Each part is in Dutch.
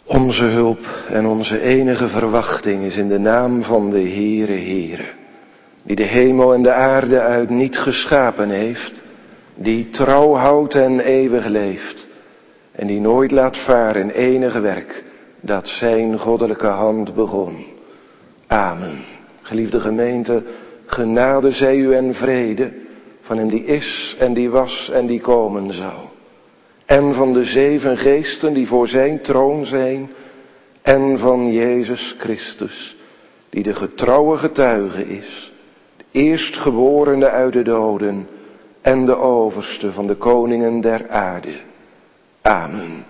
Onze hulp en onze enige verwachting is in de naam van de Heere, die de hemel en de aarde uit niet geschapen heeft, die trouw houdt en eeuwig leeft en die nooit laat varen enige werk dat zijn goddelijke hand begon. Amen. Geliefde gemeente, genade zij u en vrede van hem die is en die was en die komen zal. En van de 7 geesten die voor zijn troon zijn. En van Jezus Christus, die de getrouwe getuige is. De eerstgeborene uit de doden en de overste van de koningen der aarde. Amen.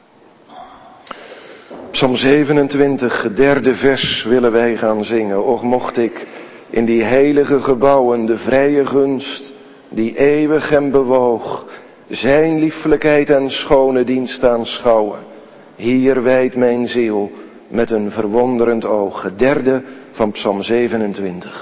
Psalm 27, het 3e vers willen wij gaan zingen. Och, mocht ik in die heilige gebouwen de vrije gunst die eeuwig hem bewoog, zijn liefelijkheid en schone dienst aanschouwen. Hier wijdt mijn ziel met een verwonderend oog. Het 3e van Psalm 27.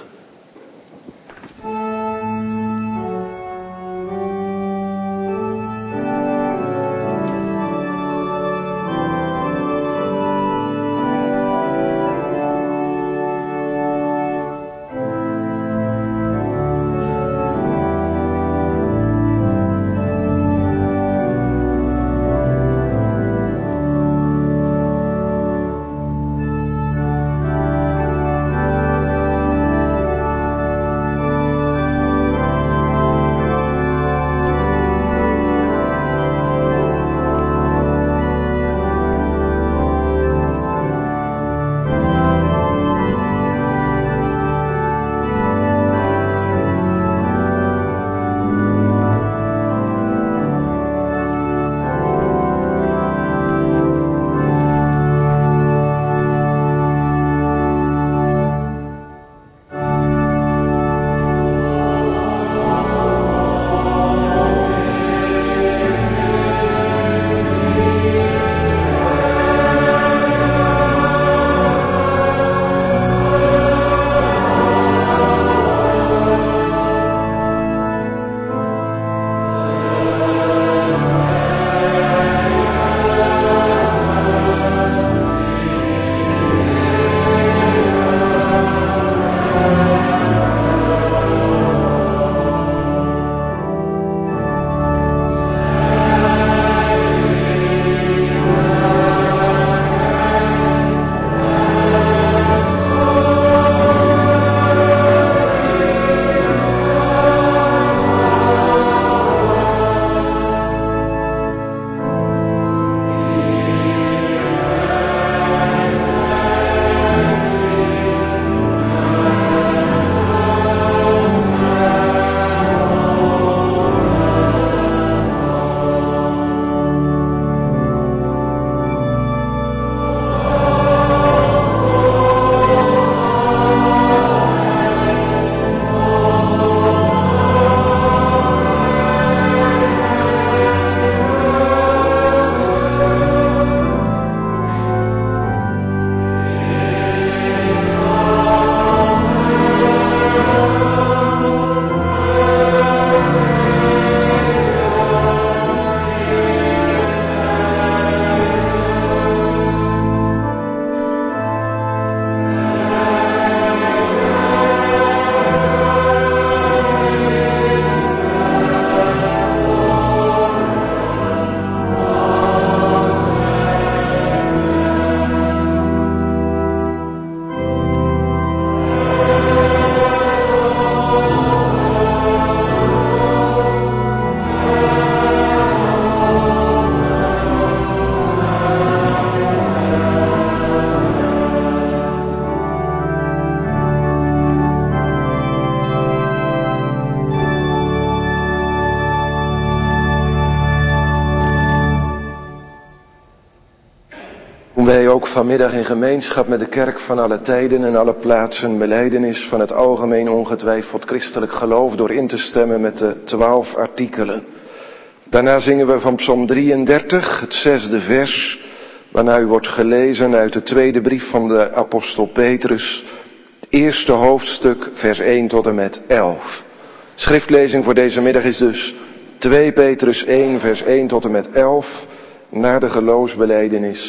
Wij ook vanmiddag in gemeenschap met de kerk van alle tijden en alle plaatsen belijdenis van het algemeen ongetwijfeld christelijk geloof door in te stemmen met de 12 artikelen. Daarna zingen we van Psalm 33, het 6e vers, waarna u wordt gelezen uit de tweede brief van de apostel Petrus, het eerste hoofdstuk, vers 1 tot en met 11. Schriftlezing voor deze middag is dus 2 Petrus 1, vers 1 tot en met 11, naar de geloofsbelijdenis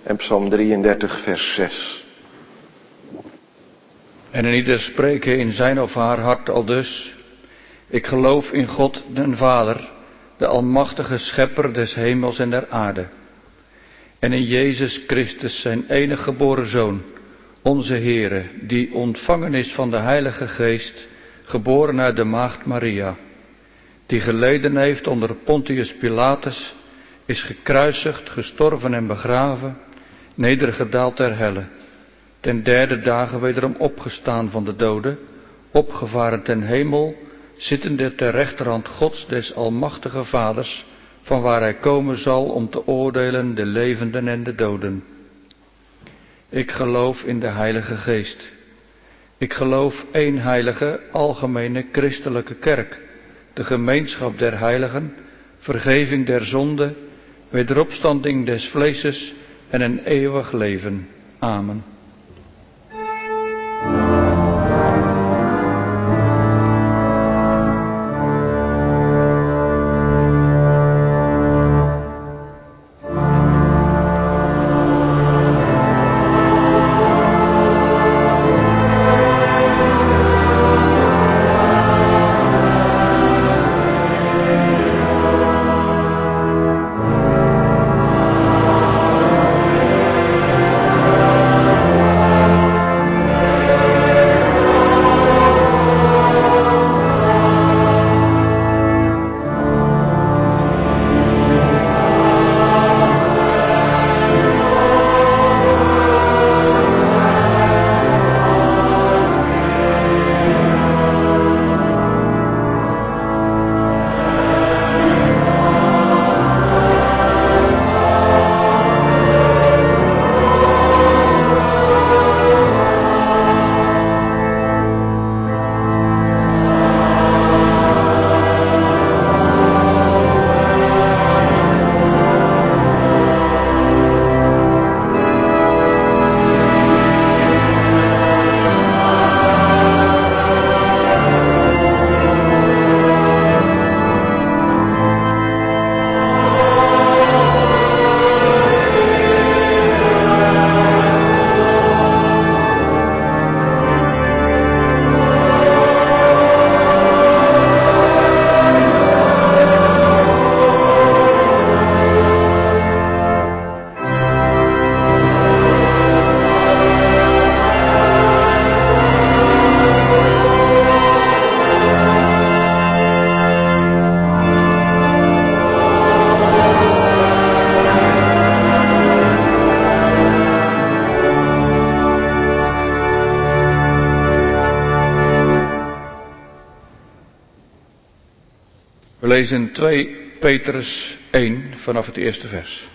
en Psalm 33 vers 6. En in ieder spreken in zijn of haar hart aldus: ik geloof in God den Vader, de almachtige schepper des hemels en der aarde. En in Jezus Christus, zijn enige geboren Zoon, onze Heere, die ontvangen is van de Heilige Geest, geboren uit de maagd Maria, die geleden heeft onder Pontius Pilatus, is gekruisigd, gestorven en begraven, nedergedaald ter helle, ten derde dagen wederom opgestaan van de doden, opgevaren ten hemel, zittende ter rechterhand Gods des almachtige Vaders, van waar hij komen zal om te oordelen de levenden en de doden. Ik geloof in de Heilige Geest. Ik geloof één heilige, algemene christelijke kerk, de gemeenschap der heiligen, vergeving der zonde, wederopstanding des vleeses en een eeuwig leven. Amen. We lezen 2 Petrus 1 vanaf het eerste vers.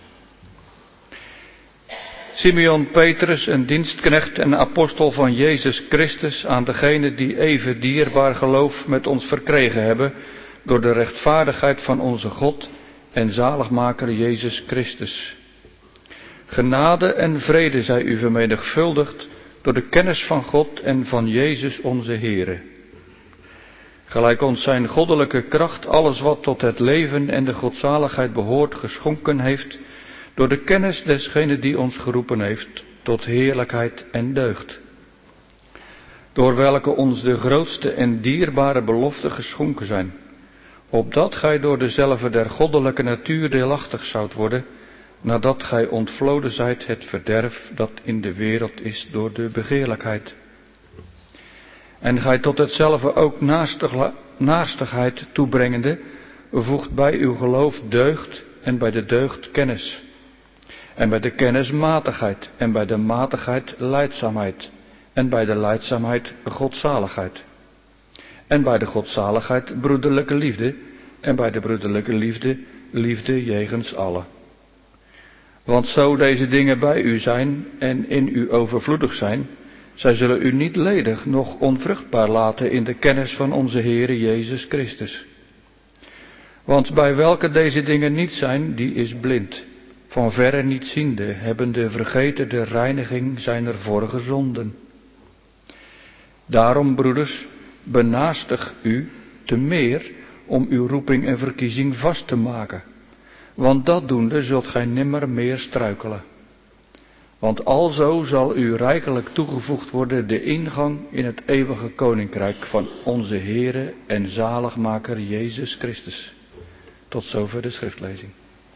Simeon Petrus, een dienstknecht en apostel van Jezus Christus, aan degenen die even dierbaar geloof met ons verkregen hebben, door de rechtvaardigheid van onze God en zaligmaker Jezus Christus. Genade en vrede zij u vermenigvuldigd door de kennis van God en van Jezus onze Heere. Gelijk ons zijn goddelijke kracht alles wat tot het leven en de godzaligheid behoort geschonken heeft, door de kennis desgene die ons geroepen heeft tot heerlijkheid en deugd. Door welke ons de grootste en dierbare beloften geschonken zijn, opdat gij door dezelfde der goddelijke natuur deelachtig zoudt worden, nadat gij ontvloden zijt het verderf dat in de wereld is door de begeerlijkheid. En gij tot hetzelfde ook naastigheid toebrengende, voegt bij uw geloof deugd en bij de deugd kennis. En bij de kennis matigheid en bij de matigheid lijdzaamheid en bij de lijdzaamheid godzaligheid. En bij de godzaligheid broederlijke liefde en bij de broederlijke liefde liefde jegens allen. Want zo deze dingen bij u zijn en in u overvloedig zijn, zij zullen u niet ledig noch onvruchtbaar laten in de kennis van onze Heere Jezus Christus. Want bij welke deze dingen niet zijn, die is blind, van verre niet ziende, hebbende vergeten de reiniging zijner vorige zonden. Daarom, broeders, benaastig u te meer om uw roeping en verkiezing vast te maken, want dat doende zult gij nimmer meer struikelen. Want alzo zal u rijkelijk toegevoegd worden de ingang in het eeuwige koninkrijk van onze Heere en zaligmaker Jezus Christus. Tot zover de schriftlezing.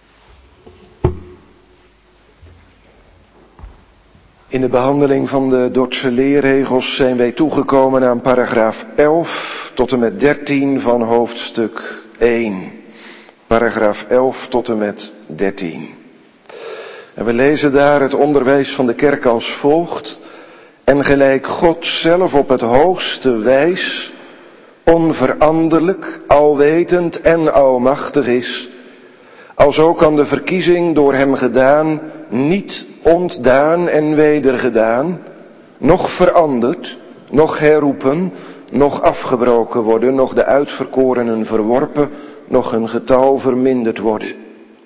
In de behandeling van de Dordtse leerregels zijn wij toegekomen aan paragraaf 11 tot en met 13 van hoofdstuk 1. Paragraaf 11 tot en met 13. En we lezen daar het onderwijs van de kerk als volgt. En gelijk God zelf op het hoogste wijs, onveranderlijk, alwetend en almachtig is, alzo kan de verkiezing door hem gedaan niet ontdaan en wedergedaan, noch veranderd, noch herroepen, noch afgebroken worden, noch de uitverkorenen verworpen, noch hun getal verminderd worden.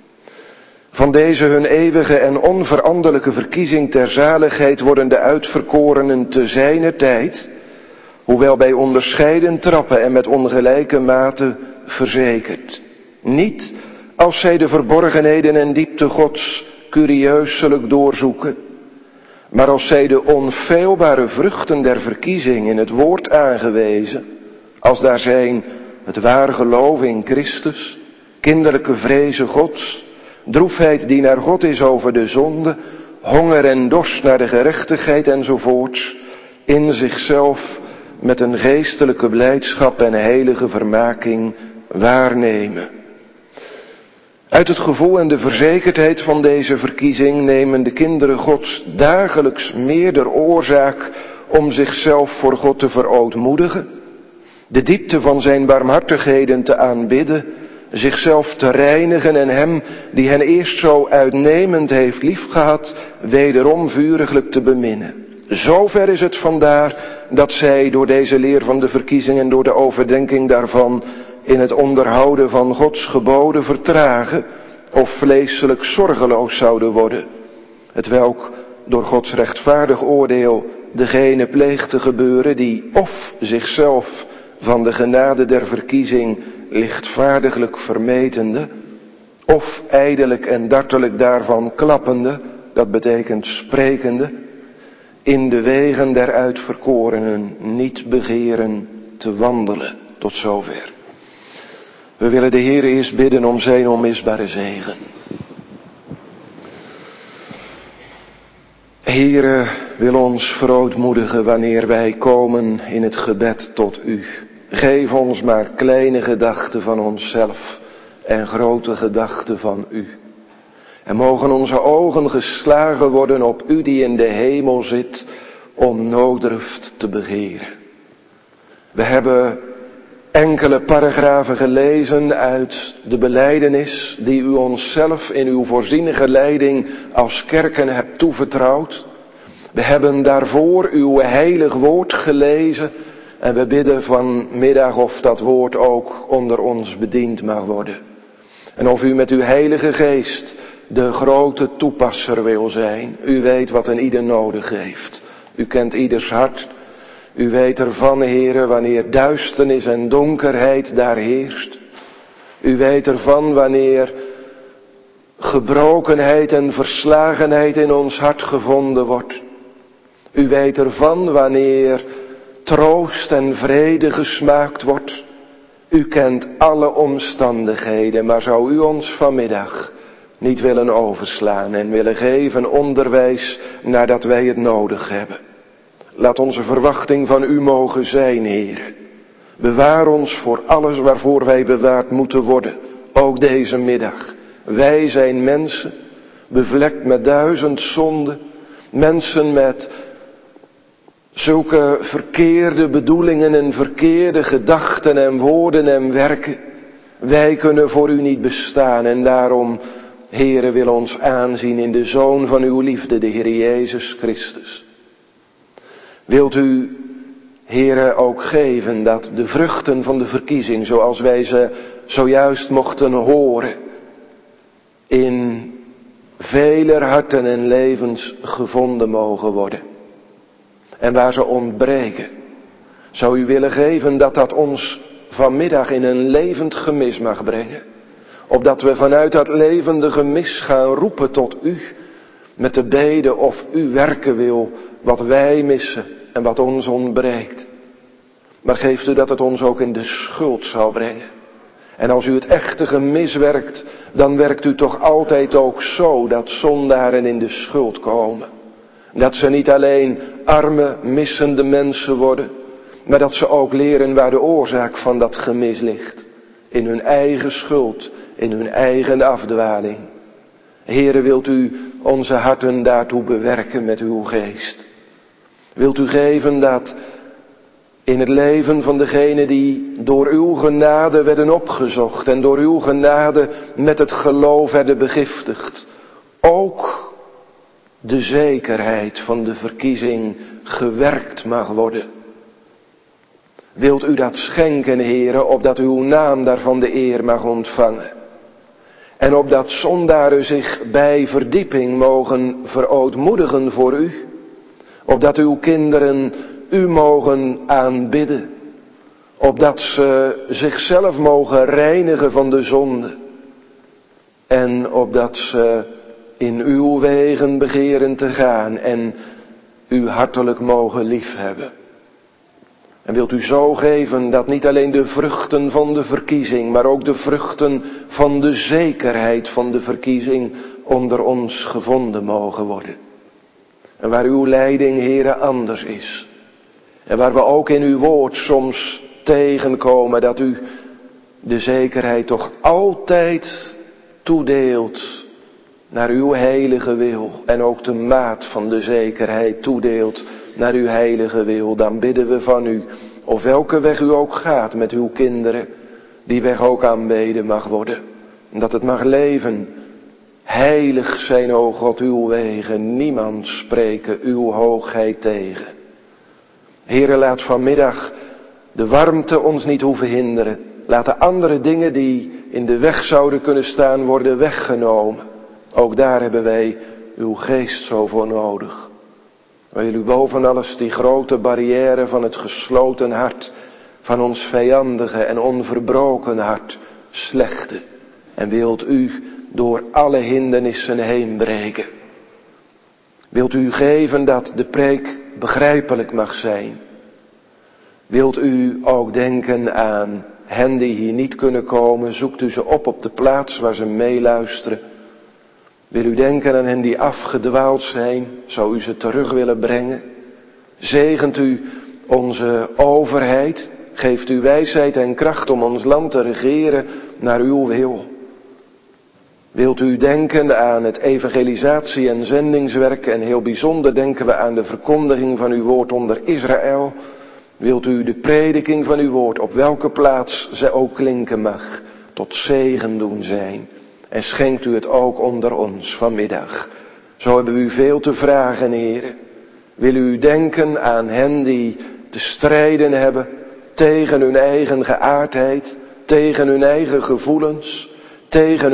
Van deze hun eeuwige en onveranderlijke verkiezing ter zaligheid worden de uitverkorenen te zijner tijd, hoewel bij onderscheiden trappen en met ongelijke mate verzekerd. Niet als zij de verborgenheden en diepte Gods curieus zullen doorzoeken, maar als zij de onfeilbare vruchten der verkiezing in het woord aangewezen, als daar zijn het waar geloof in Christus, kinderlijke vreze Gods, droefheid die naar God is over de zonde, honger en dorst naar de gerechtigheid enzovoorts, in zichzelf met een geestelijke blijdschap en heilige vermaking waarnemen. Uit het gevoel en de verzekerdheid van deze verkiezing nemen de kinderen Gods dagelijks meerder oorzaak om zichzelf voor God te verootmoedigen, de diepte van zijn barmhartigheden te aanbidden, zichzelf te reinigen en hem die hen eerst zo uitnemend heeft liefgehad, wederom vuriglijk te beminnen. Zover is het vandaar dat zij door deze leer van de verkiezing en door de overdenking daarvan in het onderhouden van Gods geboden vertragen of vleeselijk zorgeloos zouden worden, hetwelk door Gods rechtvaardig oordeel degene pleegt te gebeuren die of zichzelf van de genade der verkiezing lichtvaardiglijk vermetende, of ijdelijk en dartelijk daarvan klappende, dat betekent sprekende, in de wegen der uitverkorenen niet begeren te wandelen. Tot zover. We willen de Heer eerst bidden om zijn onmisbare zegen. Heere, wil ons verootmoedigen wanneer wij komen in het gebed tot u. Geef ons maar kleine gedachten van onszelf en grote gedachten van u. En mogen onze ogen geslagen worden op u die in de hemel zit, om nooddruft te begeren. We hebben enkele paragrafen gelezen uit de belijdenis die u onszelf in uw voorzienige leiding als kerken hebt toevertrouwd. We hebben daarvoor uw heilig woord gelezen en we bidden vanmiddag of dat woord ook onder ons bediend mag worden. En of u met uw heilige geest de grote toepasser wil zijn. U weet wat een ieder nodig heeft. U kent ieders hart. U weet ervan, Heere, wanneer duisternis en donkerheid daar heerst. U weet ervan wanneer gebrokenheid en verslagenheid in ons hart gevonden wordt. U weet ervan wanneer troost en vrede gesmaakt wordt. U kent alle omstandigheden, maar zou u ons vanmiddag niet willen overslaan en willen geven onderwijs nadat wij het nodig hebben. Laat onze verwachting van u mogen zijn, Heere. Bewaar ons voor alles waarvoor wij bewaard moeten worden, ook deze middag. Wij zijn mensen, bevlekt met 1000 zonden, mensen met zulke verkeerde bedoelingen en verkeerde gedachten en woorden en werken. Wij kunnen voor u niet bestaan en daarom, Heere, wil ons aanzien in de Zoon van uw liefde, de Heer Jezus Christus. Wilt u, Heere, ook geven dat de vruchten van de verkiezing, zoals wij ze zojuist mochten horen, in veler harten en levens gevonden mogen worden. En waar ze ontbreken, zou u willen geven dat dat ons vanmiddag in een levend gemis mag brengen. Opdat we vanuit dat levende gemis gaan roepen tot u, met de bede of u werken wil wat wij missen en wat ons ontbreekt. Maar geeft u dat het ons ook in de schuld zal brengen. En als u het echte gemis werkt, dan werkt u toch altijd ook zo dat zondaren in de schuld komen. Dat ze niet alleen arme, missende mensen worden, maar dat ze ook leren waar de oorzaak van dat gemis ligt. In hun eigen schuld, in hun eigen afdwaling. Heere, wilt u onze harten daartoe bewerken met uw geest? Wilt u geven dat in het leven van degenen die door uw genade werden opgezocht en door uw genade met het geloof werden begiftigd, ook de zekerheid van de verkiezing gewerkt mag worden? Wilt u dat schenken, Heere, opdat uw naam daarvan de eer mag ontvangen? En opdat zondaren zich bij verdieping mogen verootmoedigen voor u? Opdat uw kinderen u mogen aanbidden? Opdat ze zichzelf mogen reinigen van de zonde? En opdat ze in uw wegen begeren te gaan en u hartelijk mogen liefhebben? En wilt u zo geven dat niet alleen de vruchten van de verkiezing, maar ook de vruchten van de zekerheid van de verkiezing onder ons gevonden mogen worden. En waar uw leiding, Heere, anders is. En waar we ook in uw woord soms tegenkomen dat u de zekerheid toch altijd toedeelt naar uw heilige wil. En ook de maat van de zekerheid toedeelt naar uw heilige wil. Dan bidden we van u, of welke weg u ook gaat met uw kinderen, die weg ook aanbeden mag worden. En dat het mag leven. Heilig zijn, o God, uw wegen. Niemand spreken uw hoogheid tegen. Heere, laat vanmiddag de warmte ons niet hoeven hinderen. Laat de andere dingen die in de weg zouden kunnen staan worden weggenomen. Ook daar hebben wij uw geest zo voor nodig. Wil u boven alles die grote barrière van het gesloten hart, van ons vijandige en onverbroken hart, slechten. En wilt u door alle hindernissen heen breken. Wilt u geven dat de preek begrijpelijk mag zijn. Wilt u ook denken aan hen die hier niet kunnen komen, zoekt u ze op de plaats waar ze meeluisteren. Wil u denken aan hen die afgedwaald zijn, zou u ze terug willen brengen. Zegent u onze overheid, geeft u wijsheid en kracht om ons land te regeren naar uw wil. Wilt u denken aan het evangelisatie- en zendingswerk en heel bijzonder denken we aan de verkondiging van uw woord onder Israël. Wilt u de prediking van uw woord, op welke plaats zij ook klinken mag, tot zegen doen zijn. En schenkt u het ook onder ons vanmiddag. Zo hebben we u veel te vragen, Heere. Wil u denken aan hen die te strijden hebben tegen hun eigen geaardheid, tegen hun eigen gevoelens, tegen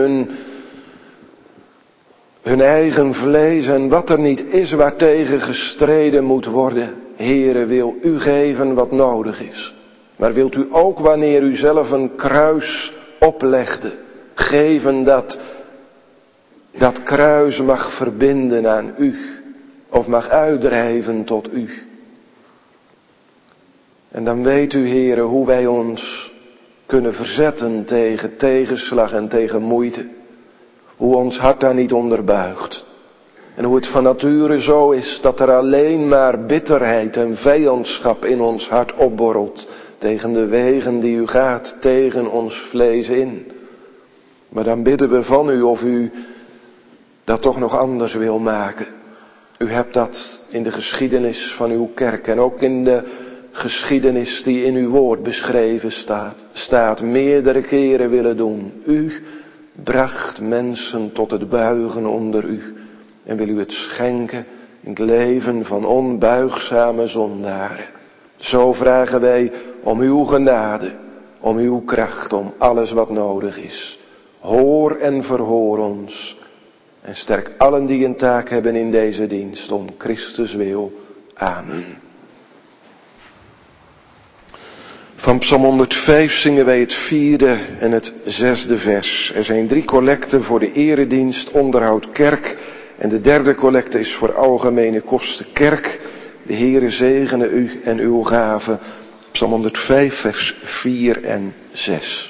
hun eigen vlees en wat er niet is waartegen gestreden moet worden. Heere, wil u geven wat nodig is. Maar wilt u ook wanneer u zelf een kruis oplegde, geven dat dat kruis mag verbinden aan u. Of mag uitdrijven tot u. En dan weet u, Heere, hoe wij ons kunnen verzetten tegen tegenslag en tegen moeite. Hoe ons hart daar niet onder buigt. En hoe het van nature zo is dat er alleen maar bitterheid en vijandschap in ons hart opborrelt. Tegen de wegen die u gaat, tegen ons vlees in. Maar dan bidden we van u of u dat toch nog anders wil maken. U hebt dat in de geschiedenis van uw kerk en ook in de geschiedenis die in uw woord beschreven staat meerdere keren willen doen. U bracht mensen tot het buigen onder u en wil u het schenken in het leven van onbuigzame zondaren. Zo vragen wij om uw genade, om uw kracht, om alles wat nodig is. Hoor en verhoor ons en sterk allen die een taak hebben in deze dienst om Christus wil. Amen. Van Psalm 105 zingen wij het 4e en het 6e vers. Er zijn 3 collecten voor de eredienst, onderhoud kerk En de derde collecte is voor algemene kosten kerk. De Heere zegene u en uw gave. Psalm 105 vers 4 en 6.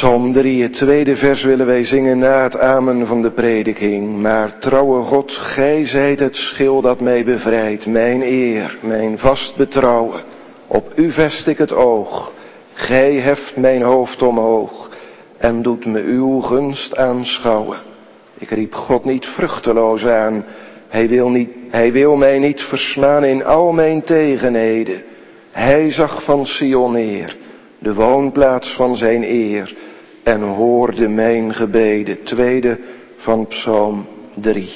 Psalm 3, het tweede vers willen wij zingen na het amen van de prediking. Maar trouwe God, gij zijt het schil dat mij bevrijdt, mijn eer, mijn vast betrouwen. Op u vest ik het oog, gij heft mijn hoofd omhoog en doet me uw gunst aanschouwen. Ik riep God niet vruchteloos aan, hij wil mij niet versmaan in al mijn tegenheden. Hij zag van Sion neer, de woonplaats van zijn eer, en hoorde mijn gebeden. Tweede van Psalm 3.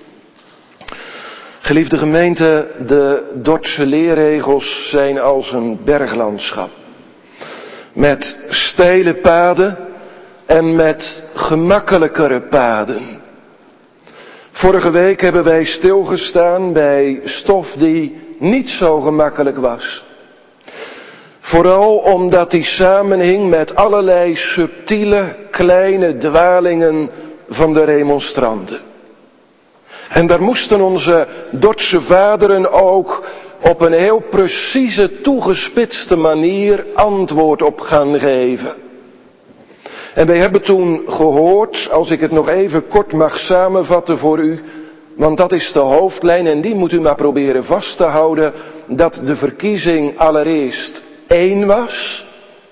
Geliefde gemeente, de Dordtse leerregels zijn als een berglandschap. Met steile paden en met gemakkelijkere paden. Vorige week hebben wij stilgestaan bij stof die niet zo gemakkelijk was. Vooral omdat die samenhing met allerlei subtiele, kleine dwalingen van de remonstranten. En daar moesten onze Dordtse vaderen ook op een heel precieze, toegespitste manier antwoord op gaan geven. En wij hebben toen gehoord, als ik het nog even kort mag samenvatten voor u, want dat is de hoofdlijn en die moet u maar proberen vast te houden, dat de verkiezing allereerst één was,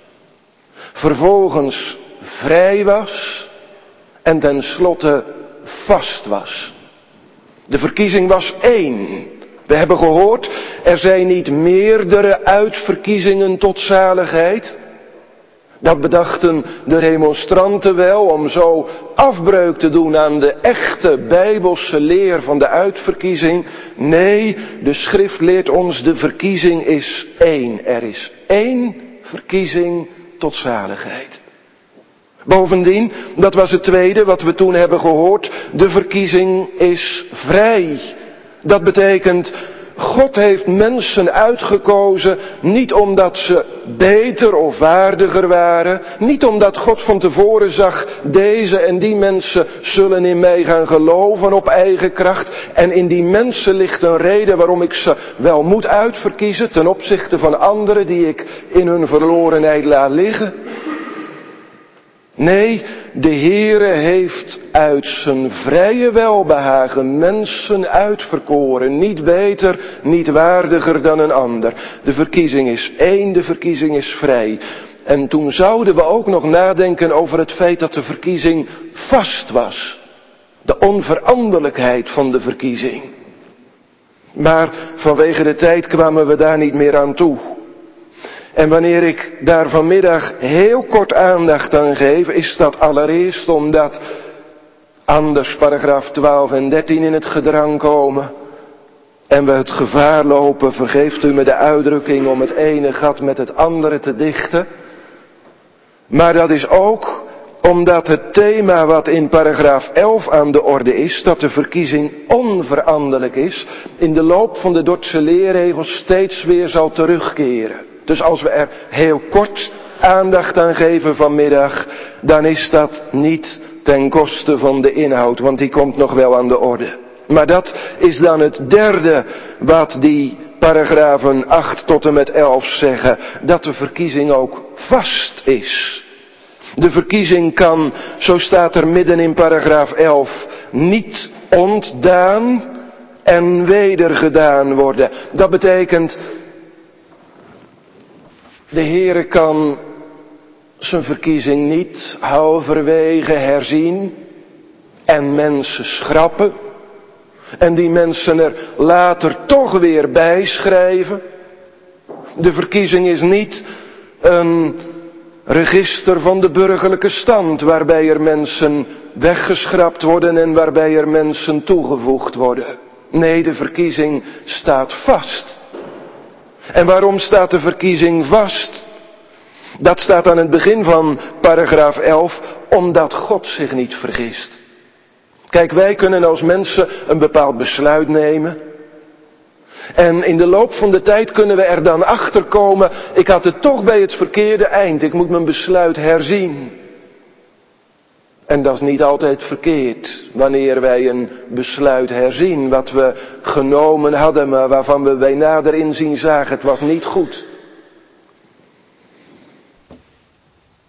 vervolgens vrij was en tenslotte vast was. De verkiezing was één. We hebben gehoord, er zijn niet meerdere uitverkiezingen tot zaligheid. Dat bedachten de remonstranten wel om zo afbreuk te doen aan de echte bijbelse leer van de uitverkiezing. Nee, de schrift leert ons, de verkiezing is één. Er is één verkiezing tot zaligheid. Bovendien, dat was het tweede wat we toen hebben gehoord, de verkiezing is vrij. Dat betekent, God heeft mensen uitgekozen, niet omdat ze beter of waardiger waren, niet omdat God van tevoren zag, deze en die mensen zullen in mij gaan geloven op eigen kracht, en in die mensen ligt een reden waarom ik ze wel moet uitverkiezen ten opzichte van anderen die ik in hun verlorenheid laat liggen. Nee, de Heere heeft uit zijn vrije welbehagen mensen uitverkoren. Niet beter, niet waardiger dan een ander. De verkiezing is één, de verkiezing is vrij. En toen zouden we ook nog nadenken over het feit dat de verkiezing vast was. De onveranderlijkheid van de verkiezing. Maar vanwege de tijd kwamen we daar niet meer aan toe. En wanneer ik daar vanmiddag heel kort aandacht aan geef, is dat allereerst omdat anders paragraaf 12 en 13 in het gedrang komen. En we het gevaar lopen, vergeeft u me de uitdrukking, om het ene gat met het andere te dichten. Maar dat is ook omdat het thema wat in paragraaf 11 aan de orde is, dat de verkiezing onveranderlijk is, in de loop van de Dordtse leerregels steeds weer zal terugkeren. Dus als we er heel kort aandacht aan geven vanmiddag, dan is dat niet ten koste van de inhoud, want die komt nog wel aan de orde. Maar dat is dan het derde wat die paragrafen 8 tot en met 11 zeggen, dat de verkiezing ook vast is. De verkiezing kan, zo staat er midden in paragraaf 11, niet ontdaan en wedergedaan worden. Dat betekent, de Heere kan zijn verkiezing niet halverwege herzien en mensen schrappen en die mensen er later toch weer bijschrijven. De verkiezing is niet een register van de burgerlijke stand waarbij er mensen weggeschrapt worden en waarbij er mensen toegevoegd worden. Nee, de verkiezing staat vast. En waarom staat de verkiezing vast? Dat staat aan het begin van paragraaf 11, omdat God zich niet vergist. Kijk, wij kunnen als mensen een bepaald besluit nemen. En in de loop van de tijd kunnen we er dan achter komen, ik had het toch bij het verkeerde eind, ik moet mijn besluit herzien. En dat is niet altijd verkeerd, wanneer wij een besluit herzien, wat we genomen hadden, maar waarvan we bij nader inzien zagen, het was niet goed.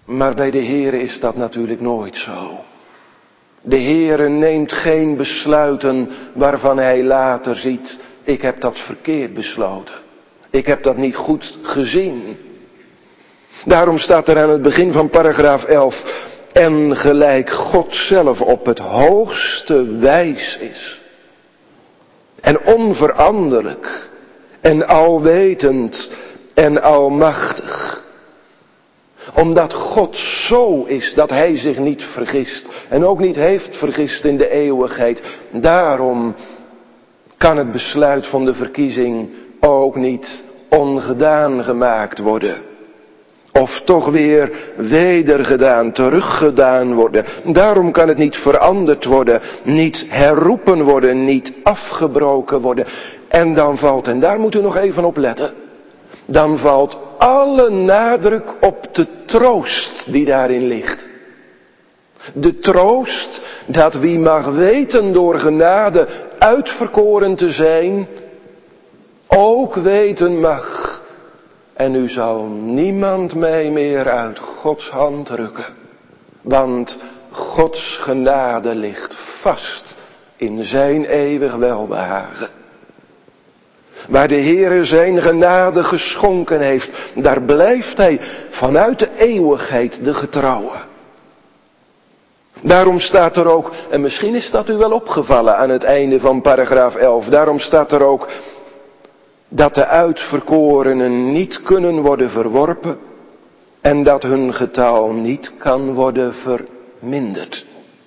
Maar bij de Heere is dat natuurlijk nooit zo. De Heere neemt geen besluiten waarvan hij later ziet, ik heb dat verkeerd besloten. Ik heb dat niet goed gezien. Daarom staat er aan het begin van paragraaf 11, en gelijk God zelf op het hoogste wijs is. En onveranderlijk. En alwetend. En almachtig. Omdat God zo is dat hij zich niet vergist. En ook niet heeft vergist in de eeuwigheid. Daarom kan het besluit van de verkiezing ook niet ongedaan gemaakt worden. Of toch weer wedergedaan, teruggedaan worden. Daarom kan het niet veranderd worden, niet herroepen worden, niet afgebroken worden. En dan valt, en daar moet u nog even op letten, dan valt alle nadruk op de troost die daarin ligt. De troost dat wie mag weten door genade uitverkoren te zijn, ook weten mag. En nu zal niemand mij meer uit Gods hand rukken. Want Gods genade ligt vast in zijn eeuwig welbehagen. Waar de Heere zijn genade geschonken heeft, daar blijft hij vanuit de eeuwigheid de getrouwe. Daarom staat er ook, en misschien is dat u wel opgevallen aan het einde van paragraaf 11, daarom staat er ook dat de uitverkorenen niet kunnen worden verworpen en dat hun getal niet kan worden verminderd.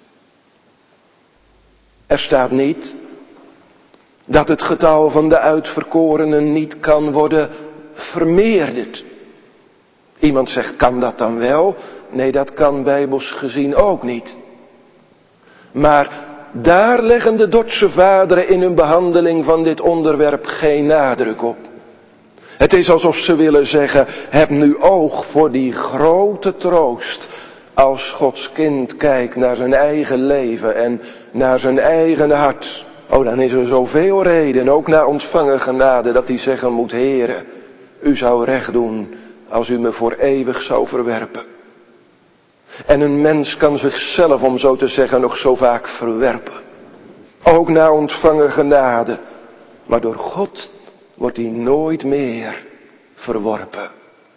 Er staat niet dat het getal van de uitverkorenen niet kan worden vermeerderd. Iemand zegt, kan dat dan wel? Nee, dat kan bijbels gezien ook niet. Maar daar leggen de Dordtse vaderen in hun behandeling van dit onderwerp geen nadruk op. Het is alsof ze willen zeggen, heb nu oog voor die grote troost. Als Gods kind kijkt naar zijn eigen leven en naar zijn eigen hart. Oh, dan is er zoveel reden, ook na ontvangen genade, dat hij zeggen moet, Heere, u zou recht doen als u me voor eeuwig zou verwerpen. En een mens kan zichzelf, om zo te zeggen, nog zo vaak verwerpen. Ook na ontvangen genade. Maar door God wordt hij nooit meer verworpen.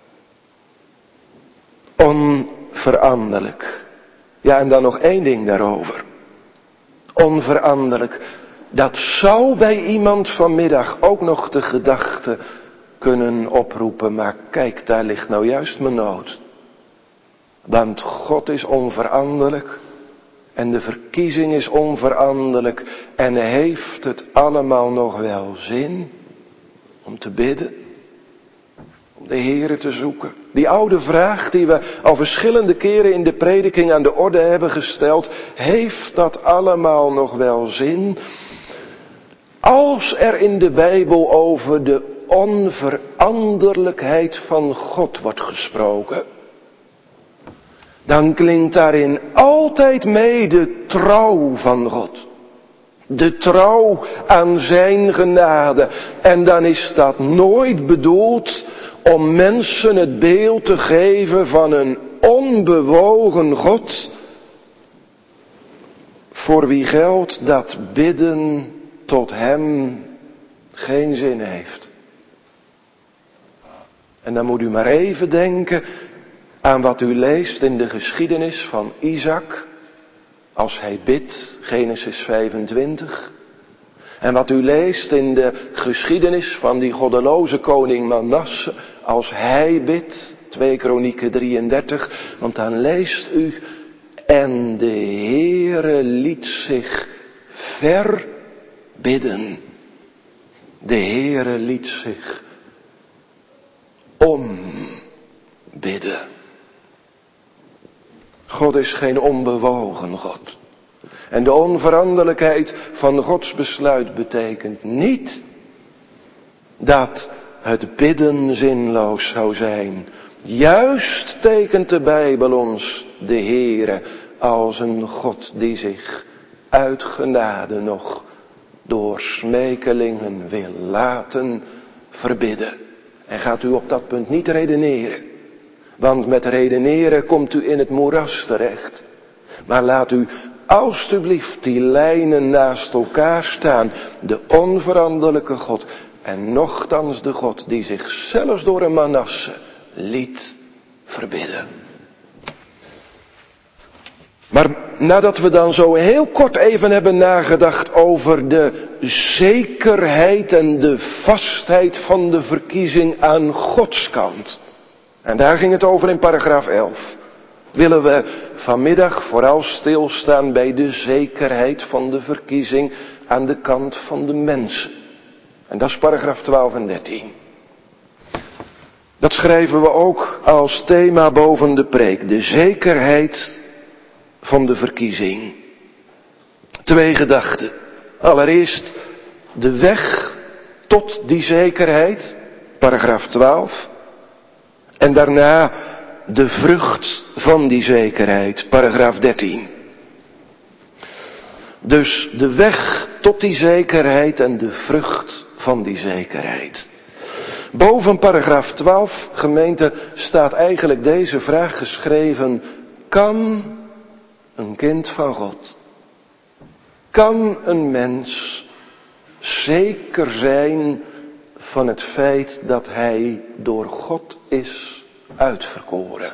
Onveranderlijk. Ja, en dan nog één ding daarover. Onveranderlijk. Dat zou bij iemand vanmiddag ook nog de gedachte kunnen oproepen. Maar kijk, daar ligt nou juist mijn nood. Want God is onveranderlijk. En de verkiezing is onveranderlijk. En heeft het allemaal nog wel zin om te bidden? Om de Heere te zoeken? Die oude vraag die we al verschillende keren in de prediking aan de orde hebben gesteld. Heeft dat allemaal nog wel zin? Als er in de Bijbel over de onveranderlijkheid van God wordt gesproken, dan klinkt daarin altijd mee de trouw van God. De trouw aan zijn genade. En dan is dat nooit bedoeld om mensen het beeld te geven van een onbewogen God, voor wie geldt dat bidden tot hem geen zin heeft. En dan moet u maar even denken aan wat u leest in de geschiedenis van Isaac, als hij bidt, Genesis 25. En wat u leest in de geschiedenis van die goddeloze koning Manasse, als hij bidt, 2 Kronieken 33. Want dan leest u, en de Heere liet zich verbidden. De Heere liet zich ombidden. God is geen onbewogen God. En de onveranderlijkheid van Gods besluit betekent niet dat het bidden zinloos zou zijn. Juist tekent de Bijbel ons de Heere als een God die zich uit genade nog door smekelingen wil laten verbidden. En gaat u op dat punt niet redeneren. Want met redeneren komt u in het moeras terecht. Maar laat u alstublieft die lijnen naast elkaar staan. De onveranderlijke God en nochtans de God die zich zelfs door een Manasse liet verbidden. Maar nadat we dan zo heel kort even hebben nagedacht over de zekerheid en de vastheid van de verkiezing aan Gods kant. En daar ging het over in paragraaf 11. Willen we vanmiddag vooral stilstaan bij de zekerheid van de verkiezing aan de kant van de mensen. En dat is paragraaf 12 en 13. Dat schrijven we ook als thema boven de preek. De zekerheid van de verkiezing. 2 gedachten. Allereerst de weg tot die zekerheid. Paragraaf 12. En daarna de vrucht van die zekerheid. Paragraaf 13. Dus de weg tot die zekerheid en de vrucht van die zekerheid. Boven paragraaf 12, gemeente, staat eigenlijk deze vraag geschreven. Kan een kind van God, kan een mens zeker zijn van het feit dat hij door God is uitverkoren?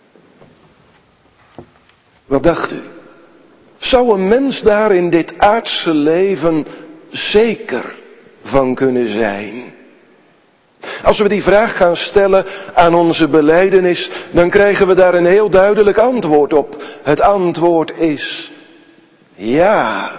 Wat dacht u? Zou een mens daar in dit aardse leven zeker van kunnen zijn? Als we die vraag gaan stellen aan onze belijdenis, dan krijgen we daar een heel duidelijk antwoord op. Het antwoord is ja.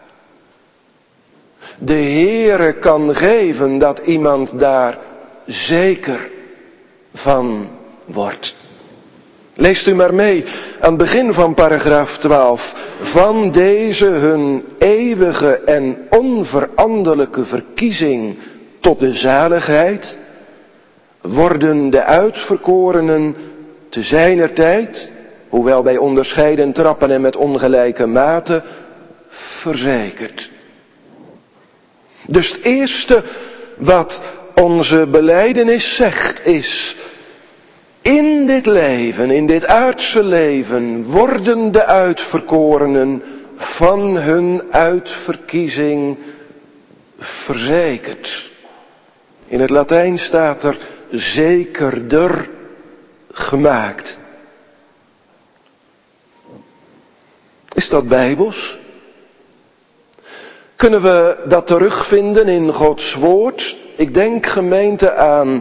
De Heere kan geven dat iemand daar zeker van wordt. Leest u maar mee aan het begin van paragraaf 12. Van deze hun eeuwige en onveranderlijke verkiezing tot de zaligheid worden de uitverkorenen te zijner tijd, hoewel bij onderscheiden trappen en met ongelijke mate, verzekerd. Dus het eerste wat onze belijdenis zegt is: in dit leven, in dit aardse leven, worden de uitverkorenen van hun uitverkiezing verzekerd. In het Latijn staat er zekerder gemaakt. Is dat bijbels? Kunnen we dat terugvinden in Gods woord? Ik denk, gemeente, aan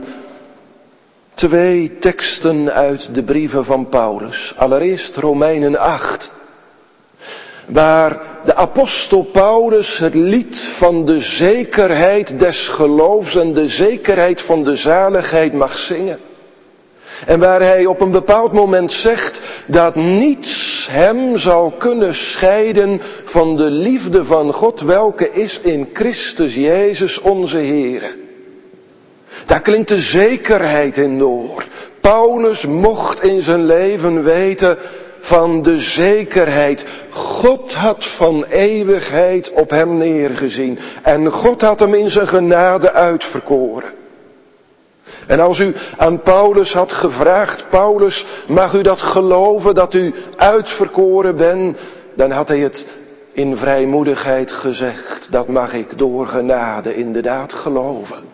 2 teksten uit de brieven van Paulus. Allereerst Romeinen 8. Waar de apostel Paulus het lied van de zekerheid des geloofs en de zekerheid van de zaligheid mag zingen. En waar hij op een bepaald moment zegt dat niets hem zal kunnen scheiden van de liefde van God, welke is in Christus Jezus onze Heere. Daar klinkt de zekerheid in door. Paulus mocht in zijn leven weten van de zekerheid. God had van eeuwigheid op hem neergezien. En God had hem in zijn genade uitverkoren. En als u aan Paulus had gevraagd: Paulus, mag u dat geloven dat u uitverkoren bent? Dan had hij het in vrijmoedigheid gezegd: dat mag ik door genade inderdaad geloven.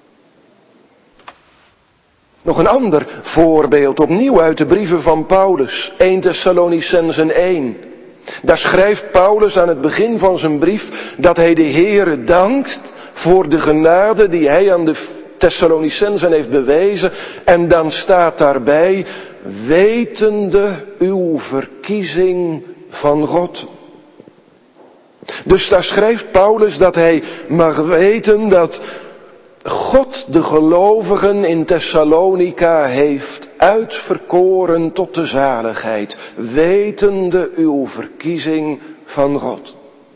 Nog een ander voorbeeld, opnieuw uit de brieven van Paulus. 1 Thessalonicenzen 1. Daar schrijft Paulus aan het begin van zijn brief dat hij de Heere dankt voor de genade die hij aan de Thessalonicenzen heeft bewezen. En dan staat daarbij: wetende uw verkiezing van God. Dus daar schrijft Paulus dat hij mag weten dat God de gelovigen in Thessalonica heeft uitverkoren tot de zaligheid, wetende uw verkiezing van God.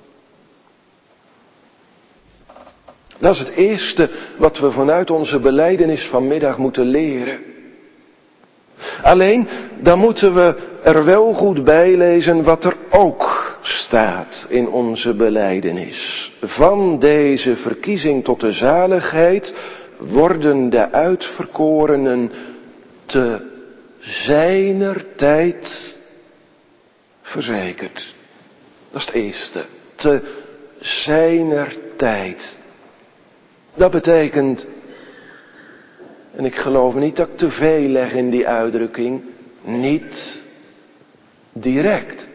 Dat is het eerste wat we vanuit onze belijdenis vanmiddag moeten leren. Alleen, dan moeten we er wel goed bij lezen wat er ook staat in onze belijdenis. Van deze verkiezing tot de zaligheid worden de uitverkorenen te zijner tijd verzekerd. Dat is het eerste. Te zijner tijd. Dat betekent, en ik geloof niet dat ik te veel leg in die uitdrukking, niet direct.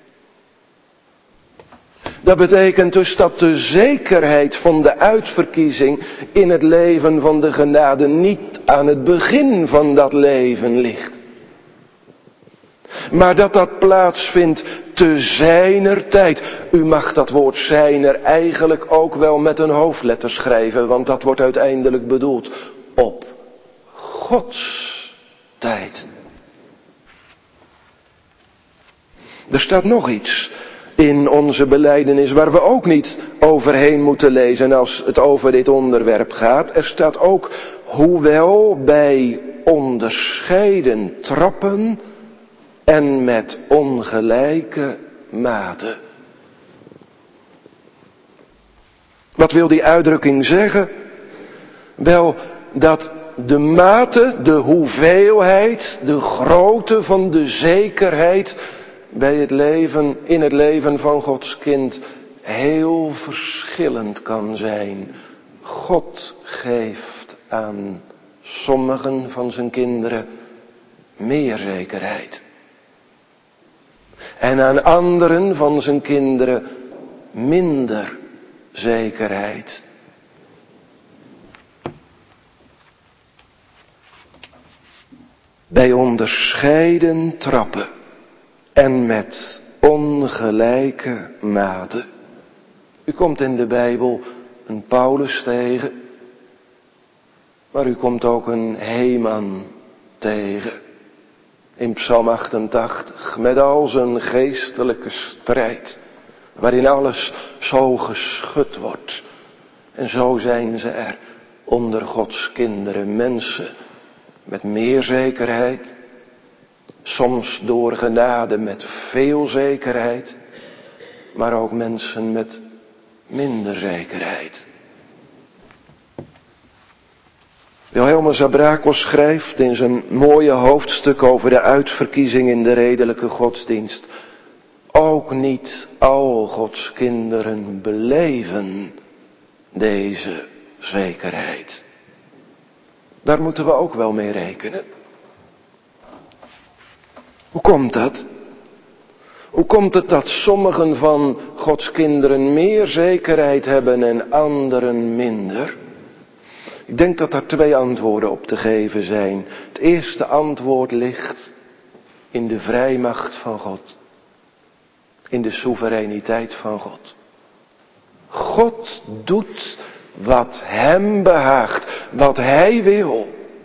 Dat betekent dus dat de zekerheid van de uitverkiezing in het leven van de genade niet aan het begin van dat leven ligt. Maar dat dat plaatsvindt te zijner tijd. U mag dat woord zijner eigenlijk ook wel met een hoofdletter schrijven, want dat wordt uiteindelijk bedoeld op Gods tijd. Er staat nog iets in onze belijdenis waar we ook niet overheen moeten lezen als het over dit onderwerp gaat. Er staat ook, hoewel bij onderscheiden trappen en met ongelijke mate. Wat wil die uitdrukking zeggen? Wel, dat de mate, de hoeveelheid, de grootte van de zekerheid bij het leven, in het leven van Gods kind heel verschillend kan zijn. God geeft aan sommigen van zijn kinderen meer zekerheid. En aan anderen van zijn kinderen minder zekerheid. Bij onderscheiden trappen en met ongelijke mate. U komt in de Bijbel een Paulus tegen, maar u komt ook een Heman tegen. In Psalm 88, met al zijn geestelijke strijd, waarin alles zo geschud wordt. En zo zijn ze er onder Gods kinderen, mensen met meer zekerheid, soms door genade met veel zekerheid, maar ook mensen met minder zekerheid. Wilhelmus à Brakel schrijft in zijn mooie hoofdstuk over de uitverkiezing in de redelijke godsdienst: ook niet al Gods kinderen beleven deze zekerheid. Daar moeten we ook wel mee rekenen. Hoe komt dat? Hoe komt het dat sommigen van Gods kinderen meer zekerheid hebben en anderen minder? Ik denk dat daar 2 antwoorden op te geven zijn. Het eerste antwoord ligt in de vrijmacht van God. In de soevereiniteit van God. God doet wat hem behaagt, wat hij wil.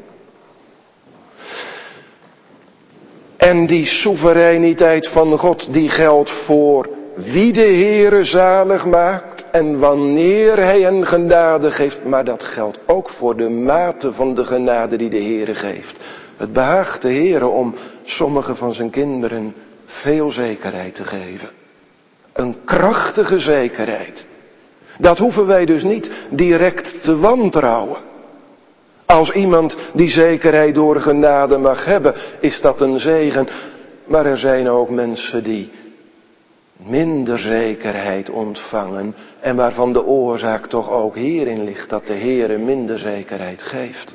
En die soevereiniteit van God, die geldt voor wie de Heere zalig maakt en wanneer hij een genade geeft. Maar dat geldt ook voor de mate van de genade die de Heere geeft. Het behaagt de Heere om sommige van zijn kinderen veel zekerheid te geven. Een krachtige zekerheid. Dat hoeven wij dus niet direct te wantrouwen. Als iemand die zekerheid door genade mag hebben, is dat een zegen. Maar er zijn ook mensen die minder zekerheid ontvangen en waarvan de oorzaak toch ook hierin ligt dat de Heere minder zekerheid geeft.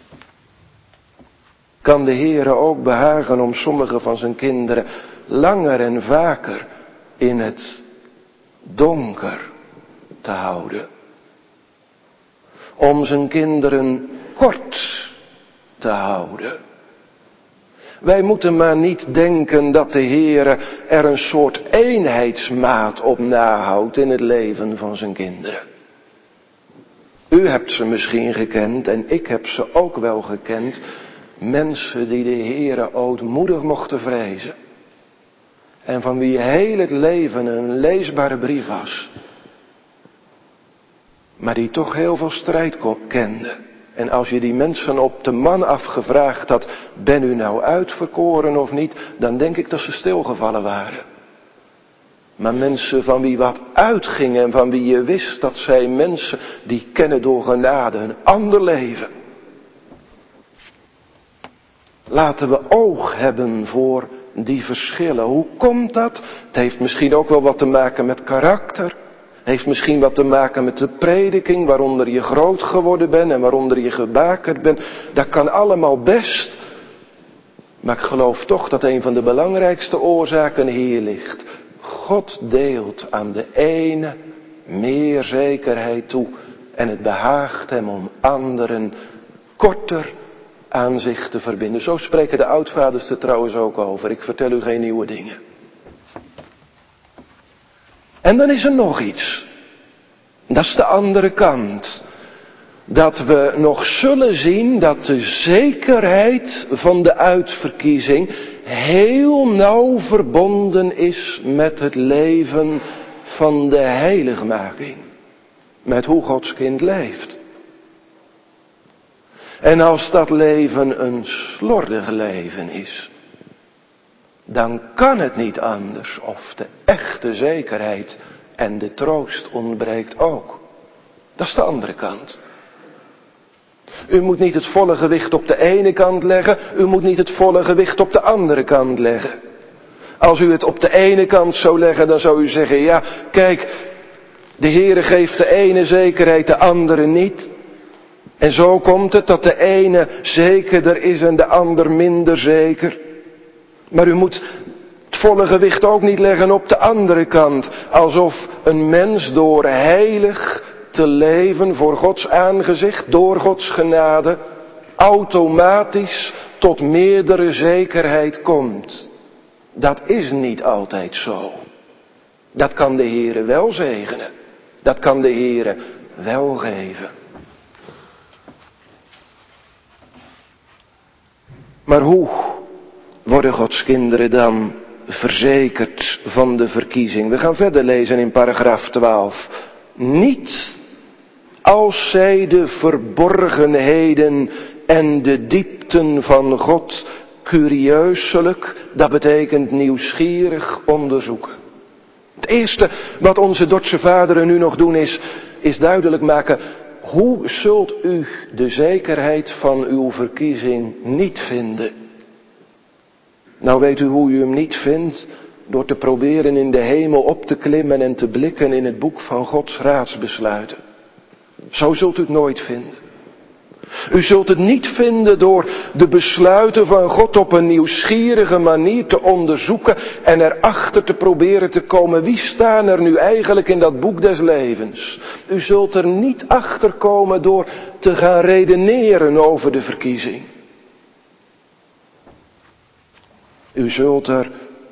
Kan de Heere ook behagen om sommige van zijn kinderen langer en vaker in het donker te houden? Om zijn kinderen kort te houden. Wij moeten maar niet denken dat de Heere er een soort eenheidsmaat op nahoudt in het leven van zijn kinderen. U hebt ze misschien gekend en ik heb ze ook wel gekend. Mensen die de Heere ootmoedig mochten vrezen. En van wie heel het leven een leesbare brief was. Maar die toch heel veel strijd kenden. En als je die mensen op de man afgevraagd had, ben u nou uitverkoren of niet, dan denk ik dat ze stilgevallen waren. Maar mensen van wie wat uitging en van wie je wist dat zij mensen die kennen door genade een ander leven. Laten we oog hebben voor die verschillen. Hoe komt dat? Het heeft misschien ook wel wat te maken met karakter. Het heeft misschien wat te maken met de prediking, waaronder je groot geworden bent en waaronder je gebakerd bent. Dat kan allemaal best. Maar ik geloof toch dat een van de belangrijkste oorzaken hier ligt. God deelt aan de ene meer zekerheid toe en het behaagt hem om anderen korter aan zich te verbinden. Zo spreken de oudvaders er trouwens ook over. Ik vertel u geen nieuwe dingen. En dan is er nog iets. Dat is de andere kant. Dat we nog zullen zien dat de zekerheid van de uitverkiezing heel nauw verbonden is met het leven van de heiligmaking. Met hoe Gods kind leeft. En als dat leven een slordig leven is, dan kan het niet anders of de echte zekerheid en de troost ontbreekt ook. Dat is de andere kant. U moet niet het volle gewicht op de ene kant leggen, u moet niet het volle gewicht op de andere kant leggen. Als u het op de ene kant zou leggen, dan zou u zeggen, ja, kijk, de Heere geeft de ene zekerheid, de andere niet. En zo komt het dat de ene zekerder is en de ander minder zeker. Maar u moet het volle gewicht ook niet leggen op de andere kant. Alsof een mens door heilig te leven voor Gods aangezicht, door Gods genade, automatisch tot meerdere zekerheid komt. Dat is niet altijd zo. Dat kan de Heere wel zegenen. Dat kan de Heere wel geven. Maar hoe worden Gods kinderen dan verzekerd van de verkiezing? We gaan verder lezen in paragraaf 12. Niet als zij de verborgenheden en de diepten van God curieuselijk, dat betekent nieuwsgierig, onderzoeken. Het eerste wat onze Dordtse vaderen nu nog doen is duidelijk maken, hoe zult u de zekerheid van uw verkiezing niet vinden? Nou weet u hoe u hem niet vindt? Door te proberen in de hemel op te klimmen en te blikken in het boek van Gods raadsbesluiten. Zo zult u het nooit vinden. U zult het niet vinden door de besluiten van God op een nieuwsgierige manier te onderzoeken en erachter te proberen te komen. Wie staan er nu eigenlijk in dat boek des levens? U zult er niet achter komen door te gaan redeneren over de verkiezing. U zult er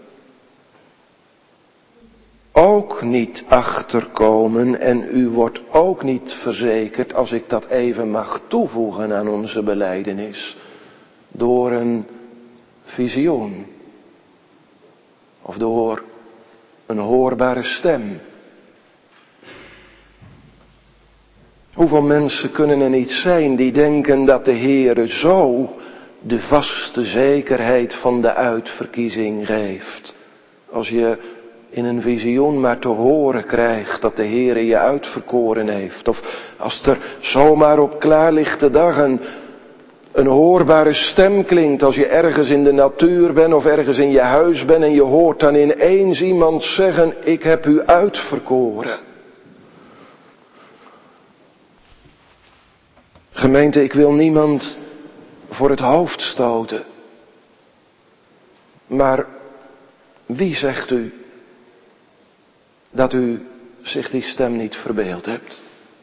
ook niet achterkomen en u wordt ook niet verzekerd, als ik dat even mag toevoegen aan onze belijdenis, door een visioen of door een hoorbare stem. Hoeveel mensen kunnen er niet zijn die denken dat de Heere zo de vaste zekerheid van de uitverkiezing geeft? Als je in een visioen maar te horen krijgt dat de Heere je uitverkoren heeft. Of als er zomaar op klaarlichte dag een hoorbare stem klinkt. Als je ergens in de natuur bent of ergens in je huis bent en je hoort dan ineens iemand zeggen, ik heb u uitverkoren. Gemeente, ik wil niemand voor het hoofd stoten. Maar wie zegt u dat u zich die stem niet verbeeld hebt?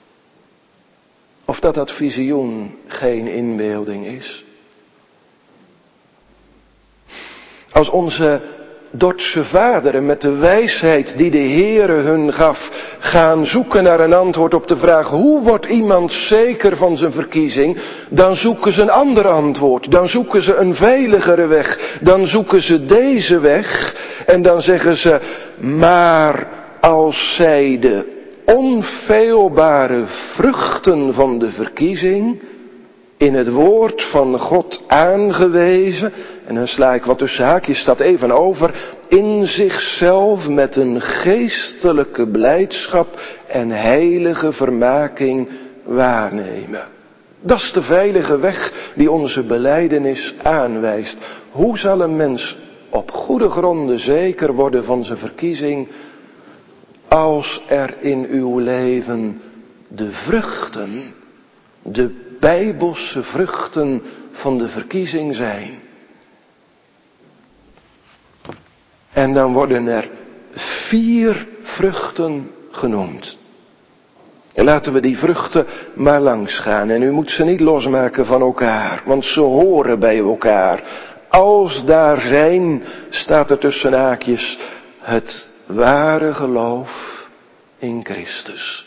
Of dat dat visioen geen inbeelding is? Als onze Dordtse vaderen met de wijsheid die de Heere hun gaf, gaan zoeken naar een antwoord op de vraag, hoe wordt iemand zeker van zijn verkiezing? Dan zoeken ze een ander antwoord. Dan zoeken ze een veiligere weg. Dan zoeken ze deze weg. En dan zeggen ze, maar als zij de onfeilbare vruchten van de verkiezing in het woord van God aangewezen, en dan sla ik wat tussen haakjes staat even over, in zichzelf met een geestelijke blijdschap en heilige vermaking waarnemen. Dat is de veilige weg die onze belijdenis aanwijst. Hoe zal een mens op goede gronden zeker worden van zijn verkiezing, als er in uw leven de vruchten, de bijbelse vruchten van de verkiezing zijn? En dan worden er 4 vruchten genoemd. En laten we die vruchten maar langs gaan. En u moet ze niet losmaken van elkaar, want ze horen bij elkaar. Als daar zijn, staat er tussen haakjes, het ware geloof in Christus.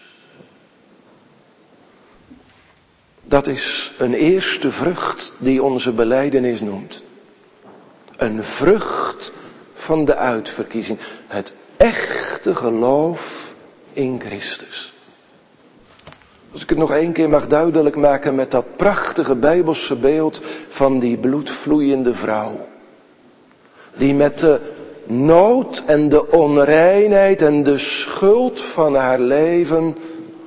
Dat is een eerste vrucht die onze belijdenis noemt. Een vrucht van de uitverkiezing. Het echte geloof in Christus. Als ik het nog 1 keer mag duidelijk maken met dat prachtige bijbelse beeld van die bloedvloeiende vrouw. Die met de nood en de onreinheid en de schuld van haar leven,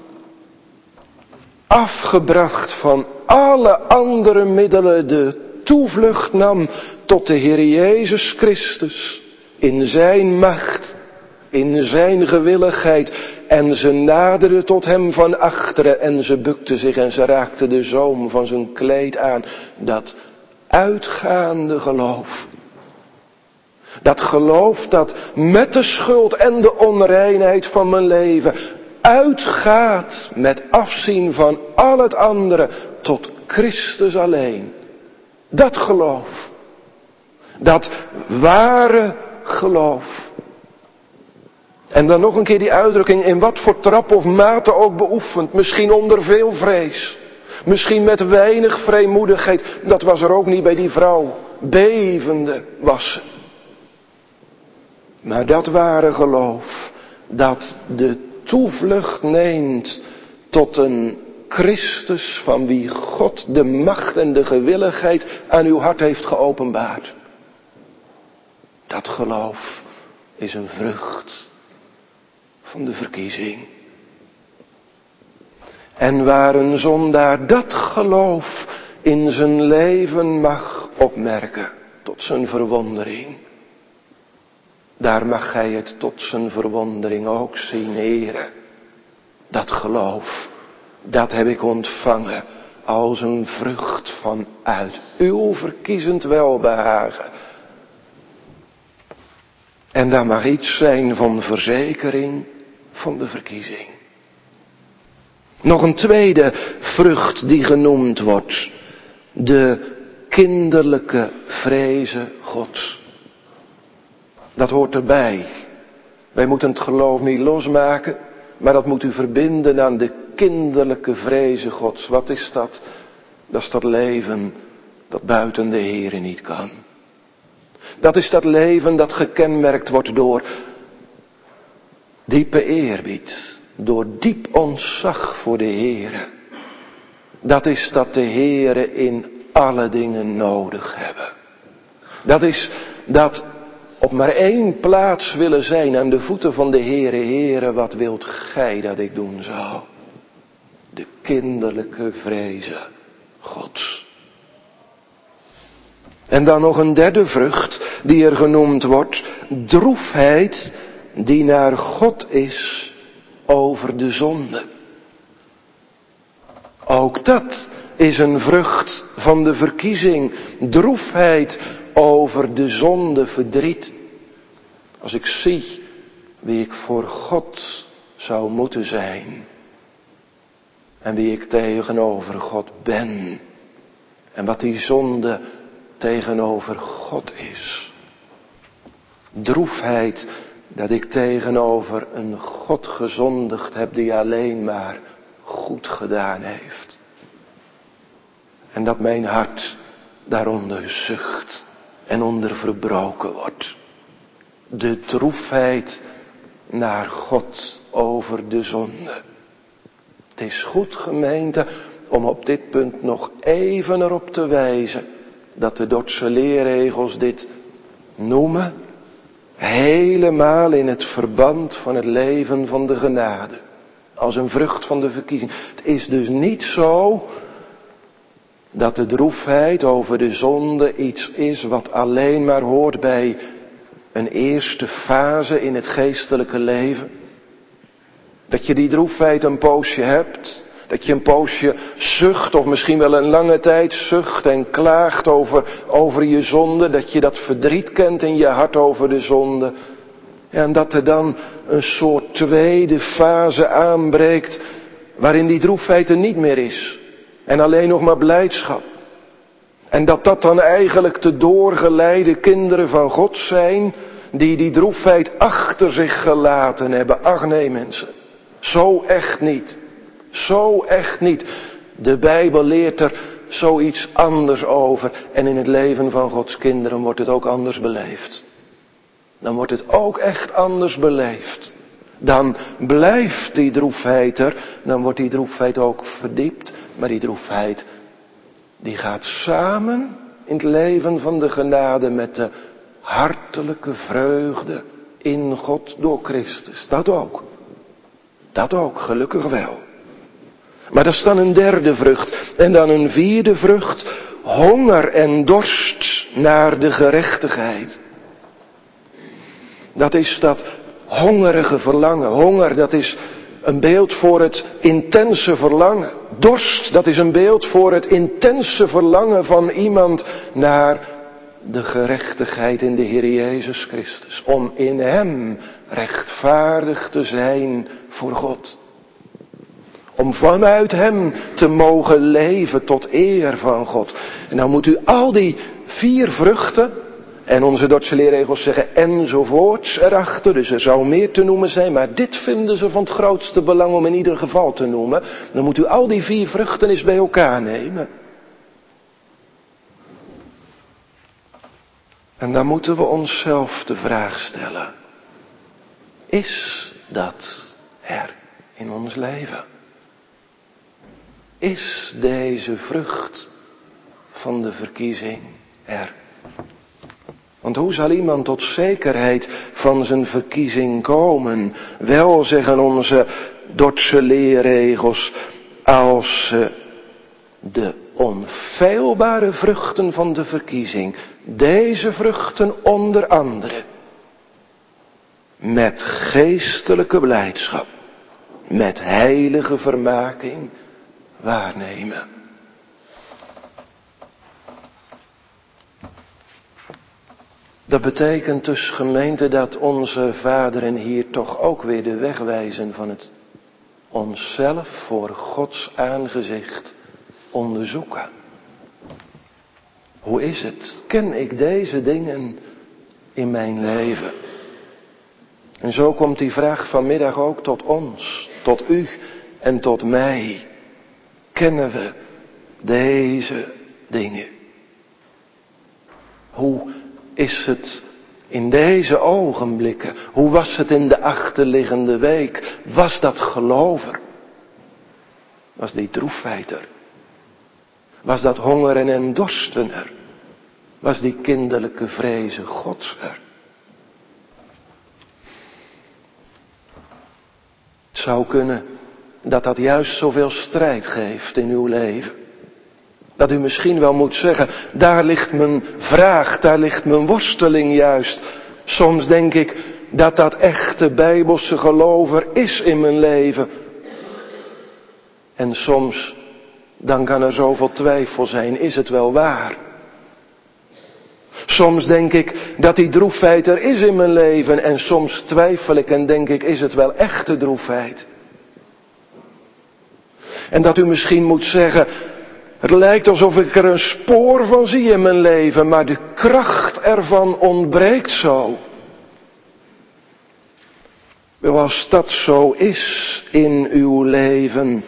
afgebracht van alle andere middelen, de toevlucht nam tot de Heer Jezus Christus. In zijn macht, in zijn gewilligheid. En ze naderde tot hem van achteren en ze bukte zich en ze raakte de zoom van zijn kleed aan. Dat uitgaande geloof. Dat geloof dat met de schuld en de onreinheid van mijn leven uitgaat met afzien van al het andere tot Christus alleen. Dat geloof. Dat ware geloof. En dan nog een keer die uitdrukking, in wat voor trap of mate ook beoefend. Misschien onder veel vrees. Misschien met weinig vrijmoedigheid. Dat was er ook niet bij die vrouw. Bevende was ze. Maar dat ware geloof, dat de toevlucht neemt tot een Christus van wie God de macht en de gewilligheid aan uw hart heeft geopenbaard. Dat geloof is een vrucht van de verkiezing. En waar een zondaar dat geloof in zijn leven mag opmerken, tot zijn verwondering, daar mag gij het tot zijn verwondering ook zien, Heere. Dat geloof, dat heb ik ontvangen als een vrucht van uit uw verkiezend welbehagen. En daar mag iets zijn van verzekering van de verkiezing. Nog een tweede vrucht die genoemd wordt. De kinderlijke vreze Gods. Dat hoort erbij. Wij moeten het geloof niet losmaken, maar dat moet u verbinden aan de kinderlijke vreze Gods. Wat is dat? Dat is dat leven dat buiten de Here niet kan. Dat is dat leven dat gekenmerkt wordt door diepe eerbied, door diep ontzag voor de Heere. Dat is dat de Heere in alle dingen nodig hebben. Dat is dat op maar 1 plaats willen zijn aan de voeten van de Heere. Heere, wat wilt gij dat ik doen zou? De kinderlijke vreze Gods. En dan nog een derde vrucht die er genoemd wordt. Droefheid die naar God is over de zonde. Ook dat is een vrucht van de verkiezing. Droefheid over de zonde, verdriet. Als ik zie wie ik voor God zou moeten zijn. En wie ik tegenover God ben. En wat die zonde tegenover God is. Droefheid dat ik tegenover een God gezondigd heb die alleen maar goed gedaan heeft. En dat mijn hart daaronder zucht en onder verbroken wordt. De droefheid naar God over de zonde. Het is goed, gemeente, om op dit punt nog even erop te wijzen dat de Dordtse leerregels dit noemen, helemaal in het verband van het leven van de genade. Als een vrucht van de verkiezing. Het is dus niet zo Dat de droefheid over de zonde iets is wat alleen maar hoort bij een eerste fase in het geestelijke leven. Dat je die droefheid een poosje hebt. Dat je een poosje zucht of misschien wel een lange tijd zucht en klaagt over je zonde. Dat je dat verdriet kent in je hart over de zonde. En dat er dan een soort tweede fase aanbreekt waarin die droefheid er niet meer is. En alleen nog maar blijdschap. En dat dan eigenlijk de doorgeleide kinderen van God zijn die droefheid achter zich gelaten hebben. Ach nee mensen, zo echt niet. Zo echt niet. De Bijbel leert er zoiets anders over. En in het leven van Gods kinderen wordt het ook anders beleefd. Dan wordt het ook echt anders beleefd. Dan blijft die droefheid er. Dan wordt die droefheid ook verdiept. Maar die droefheid, die gaat samen in het leven van de genade met de hartelijke vreugde in God door Christus. Dat ook. Dat ook, gelukkig wel. Maar dat is dan een derde vrucht. En dan een vierde vrucht. Honger en dorst naar de gerechtigheid. Dat is dat hongerige verlangen. Honger, dat is een beeld voor het intense verlangen. Dorst, dat is een beeld voor het intense verlangen van iemand naar de gerechtigheid in de Heer Jezus Christus. Om in Hem rechtvaardig te zijn voor God. Om vanuit Hem te mogen leven tot eer van God. En dan moet u al die 4 vruchten, en onze Dordtse leerregels zeggen enzovoorts erachter, dus er zou meer te noemen zijn, maar dit vinden ze van het grootste belang om in ieder geval te noemen. Dan moet u al die 4 vruchten eens bij elkaar nemen. En dan moeten we onszelf de vraag stellen. Is dat er in ons leven? Is deze vrucht van de verkiezing er? Want hoe zal iemand tot zekerheid van zijn verkiezing komen? Wel, zeggen onze Dordtse leerregels, als ze de onfeilbare vruchten van de verkiezing, deze vruchten onder andere, met geestelijke blijdschap, met heilige vermaking waarnemen. Dat betekent dus, gemeente, dat onze vaderen hier toch ook weer de weg wijzen van het onszelf voor Gods aangezicht onderzoeken. Hoe is het? Ken ik deze dingen in mijn leven? En zo komt die vraag vanmiddag ook tot ons, tot u en tot mij. Kennen we deze dingen? Hoe is het in deze ogenblikken? Hoe was het in de achterliggende week? Was dat gelover? Was die droefheid er? Was dat hongeren en dorsten er? Was die kinderlijke vreze Gods er? Het zou kunnen dat dat juist zoveel strijd geeft in uw leven. Dat u misschien wel moet zeggen, daar ligt mijn vraag, daar ligt mijn worsteling juist. Soms denk ik dat dat echte Bijbelse gelover is in mijn leven. En soms, dan kan er zoveel twijfel zijn, is het wel waar? Soms denk ik dat die droefheid er is in mijn leven en soms twijfel ik en denk ik, is het wel echte droefheid? En dat u misschien moet zeggen, het lijkt alsof ik er een spoor van zie in mijn leven, maar de kracht ervan ontbreekt zo. Wel, als dat zo is in uw leven,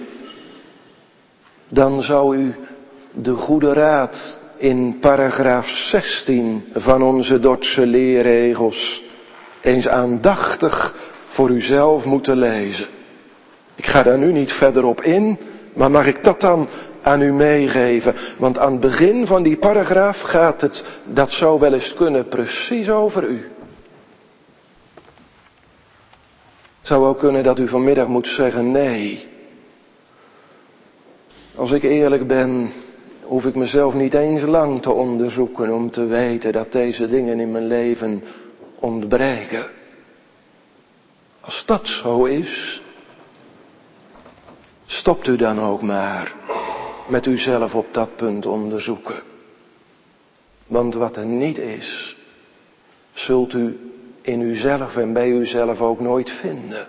dan zou u de goede raad in paragraaf 16 van onze Dordtse leerregels eens aandachtig voor uzelf moeten lezen. Ik ga daar nu niet verder op in, maar mag ik dat dan aan u meegeven? Want aan het begin van die paragraaf gaat het, dat zou wel eens kunnen, precies over u. Het zou ook kunnen dat u vanmiddag moet zeggen, nee. Als ik eerlijk ben, hoef ik mezelf niet eens lang te onderzoeken om te weten dat deze dingen in mijn leven ontbreken. Als dat zo is, stopt u dan ook maar met uzelf op dat punt onderzoeken. Want wat er niet is, zult u in uzelf en bij uzelf ook nooit vinden.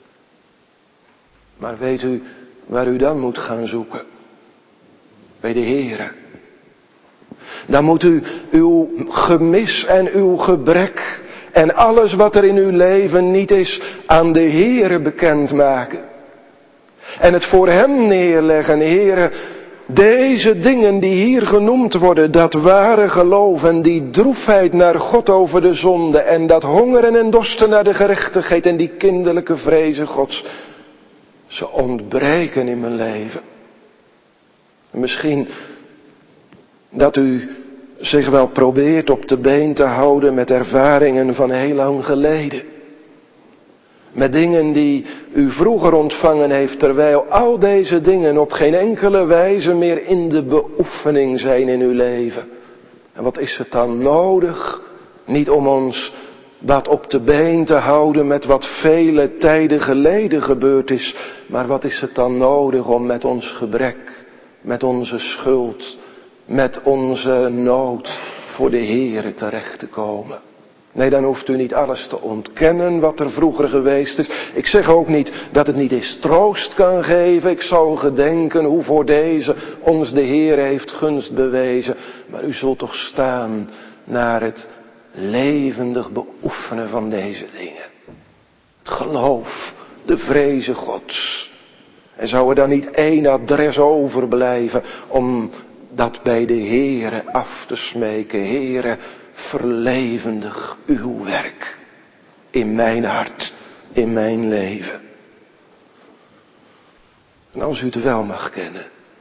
Maar weet u waar u dan moet gaan zoeken? Bij de Heere. Dan moet u uw gemis en uw gebrek en alles wat er in uw leven niet is aan de Heere bekendmaken. En het voor hem neerleggen, Heere, deze dingen die hier genoemd worden, dat ware geloof en die droefheid naar God over de zonde en dat hongeren en dorsten naar de gerechtigheid en die kinderlijke vrezen Gods, ze ontbreken in mijn leven. Misschien dat u zich wel probeert op de been te houden met ervaringen van heel lang geleden. Met dingen die u vroeger ontvangen heeft, terwijl al deze dingen op geen enkele wijze meer in de beoefening zijn in uw leven. En wat is het dan nodig? Niet om ons wat op de been te houden met wat vele tijden geleden gebeurd is. Maar wat is het dan nodig om met ons gebrek, met onze schuld, met onze nood voor de Heere terecht te komen? Nee, dan hoeft u niet alles te ontkennen wat er vroeger geweest is. Ik zeg ook niet dat het niet eens troost kan geven. Ik zou gedenken hoe voor deze ons de Heer heeft gunst bewezen. Maar u zult toch staan naar het levendig beoefenen van deze dingen. Het geloof, de vrezen Gods. En zou er dan niet één adres overblijven om dat bij de Heere af te smeken? Heere, verlevendig uw werk in mijn hart, in mijn leven. En als u het wel mag kennen.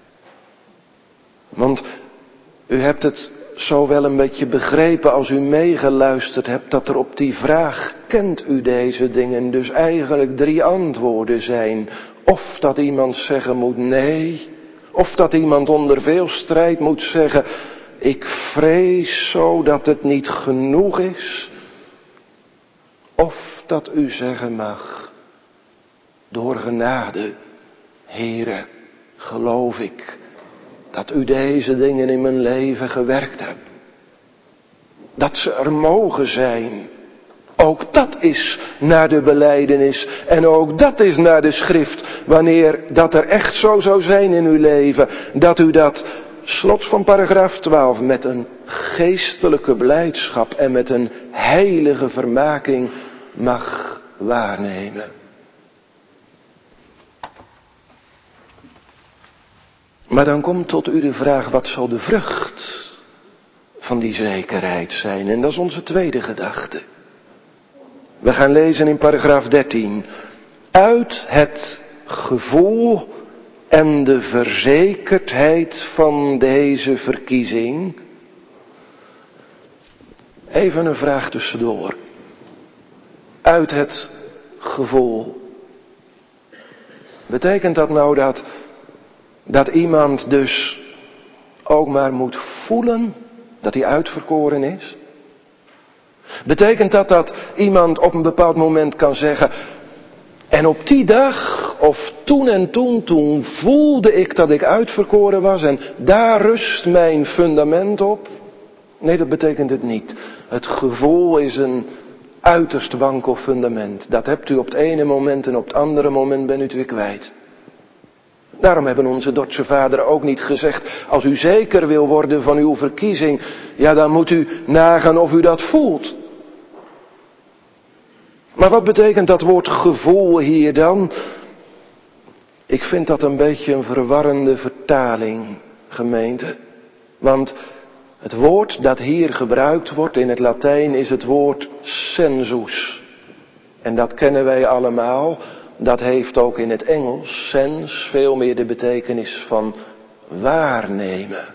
Want u hebt het zo wel een beetje begrepen als u meegeluisterd hebt, dat er op die vraag, kent u deze dingen, dus eigenlijk 3 antwoorden zijn. Of dat iemand zeggen moet nee, of dat iemand onder veel strijd moet zeggen, ik vrees zo dat het niet genoeg is. Of dat u zeggen mag, door genade, Heere, geloof ik dat u deze dingen in mijn leven gewerkt hebt. Dat ze er mogen zijn. Ook dat is naar de belijdenis en ook dat is naar de schrift. Wanneer dat er echt zo zou zijn in uw leven, dat u dat, slot van paragraaf 12, met een geestelijke blijdschap en met een heilige vermaking mag waarnemen. Maar dan komt tot u de vraag, wat zal de vrucht van die zekerheid zijn? En dat is onze tweede gedachte. We gaan lezen in paragraaf 13. Uit het gevoel en de verzekerdheid van deze verkiezing. Even een vraag tussendoor. Uit het gevoel. Betekent dat nou dat iemand dus ook maar moet voelen dat hij uitverkoren is? Betekent dat iemand op een bepaald moment kan zeggen, en op die dag of toen en toen voelde ik dat ik uitverkoren was en daar rust mijn fundament op? Nee, dat betekent het niet. Het gevoel is een uiterst wankel fundament. Dat hebt u op het ene moment en op het andere moment bent u het weer kwijt. Daarom hebben onze Dordtse vaderen ook niet gezegd, als u zeker wil worden van uw verkiezing, ja dan moet u nagaan of u dat voelt. Maar wat betekent dat woord gevoel hier dan? Ik vind dat een beetje een verwarrende vertaling, gemeente. Want het woord dat hier gebruikt wordt in het Latijn is het woord sensus. En dat kennen wij allemaal. Dat heeft ook in het Engels, sense, veel meer de betekenis van waarnemen.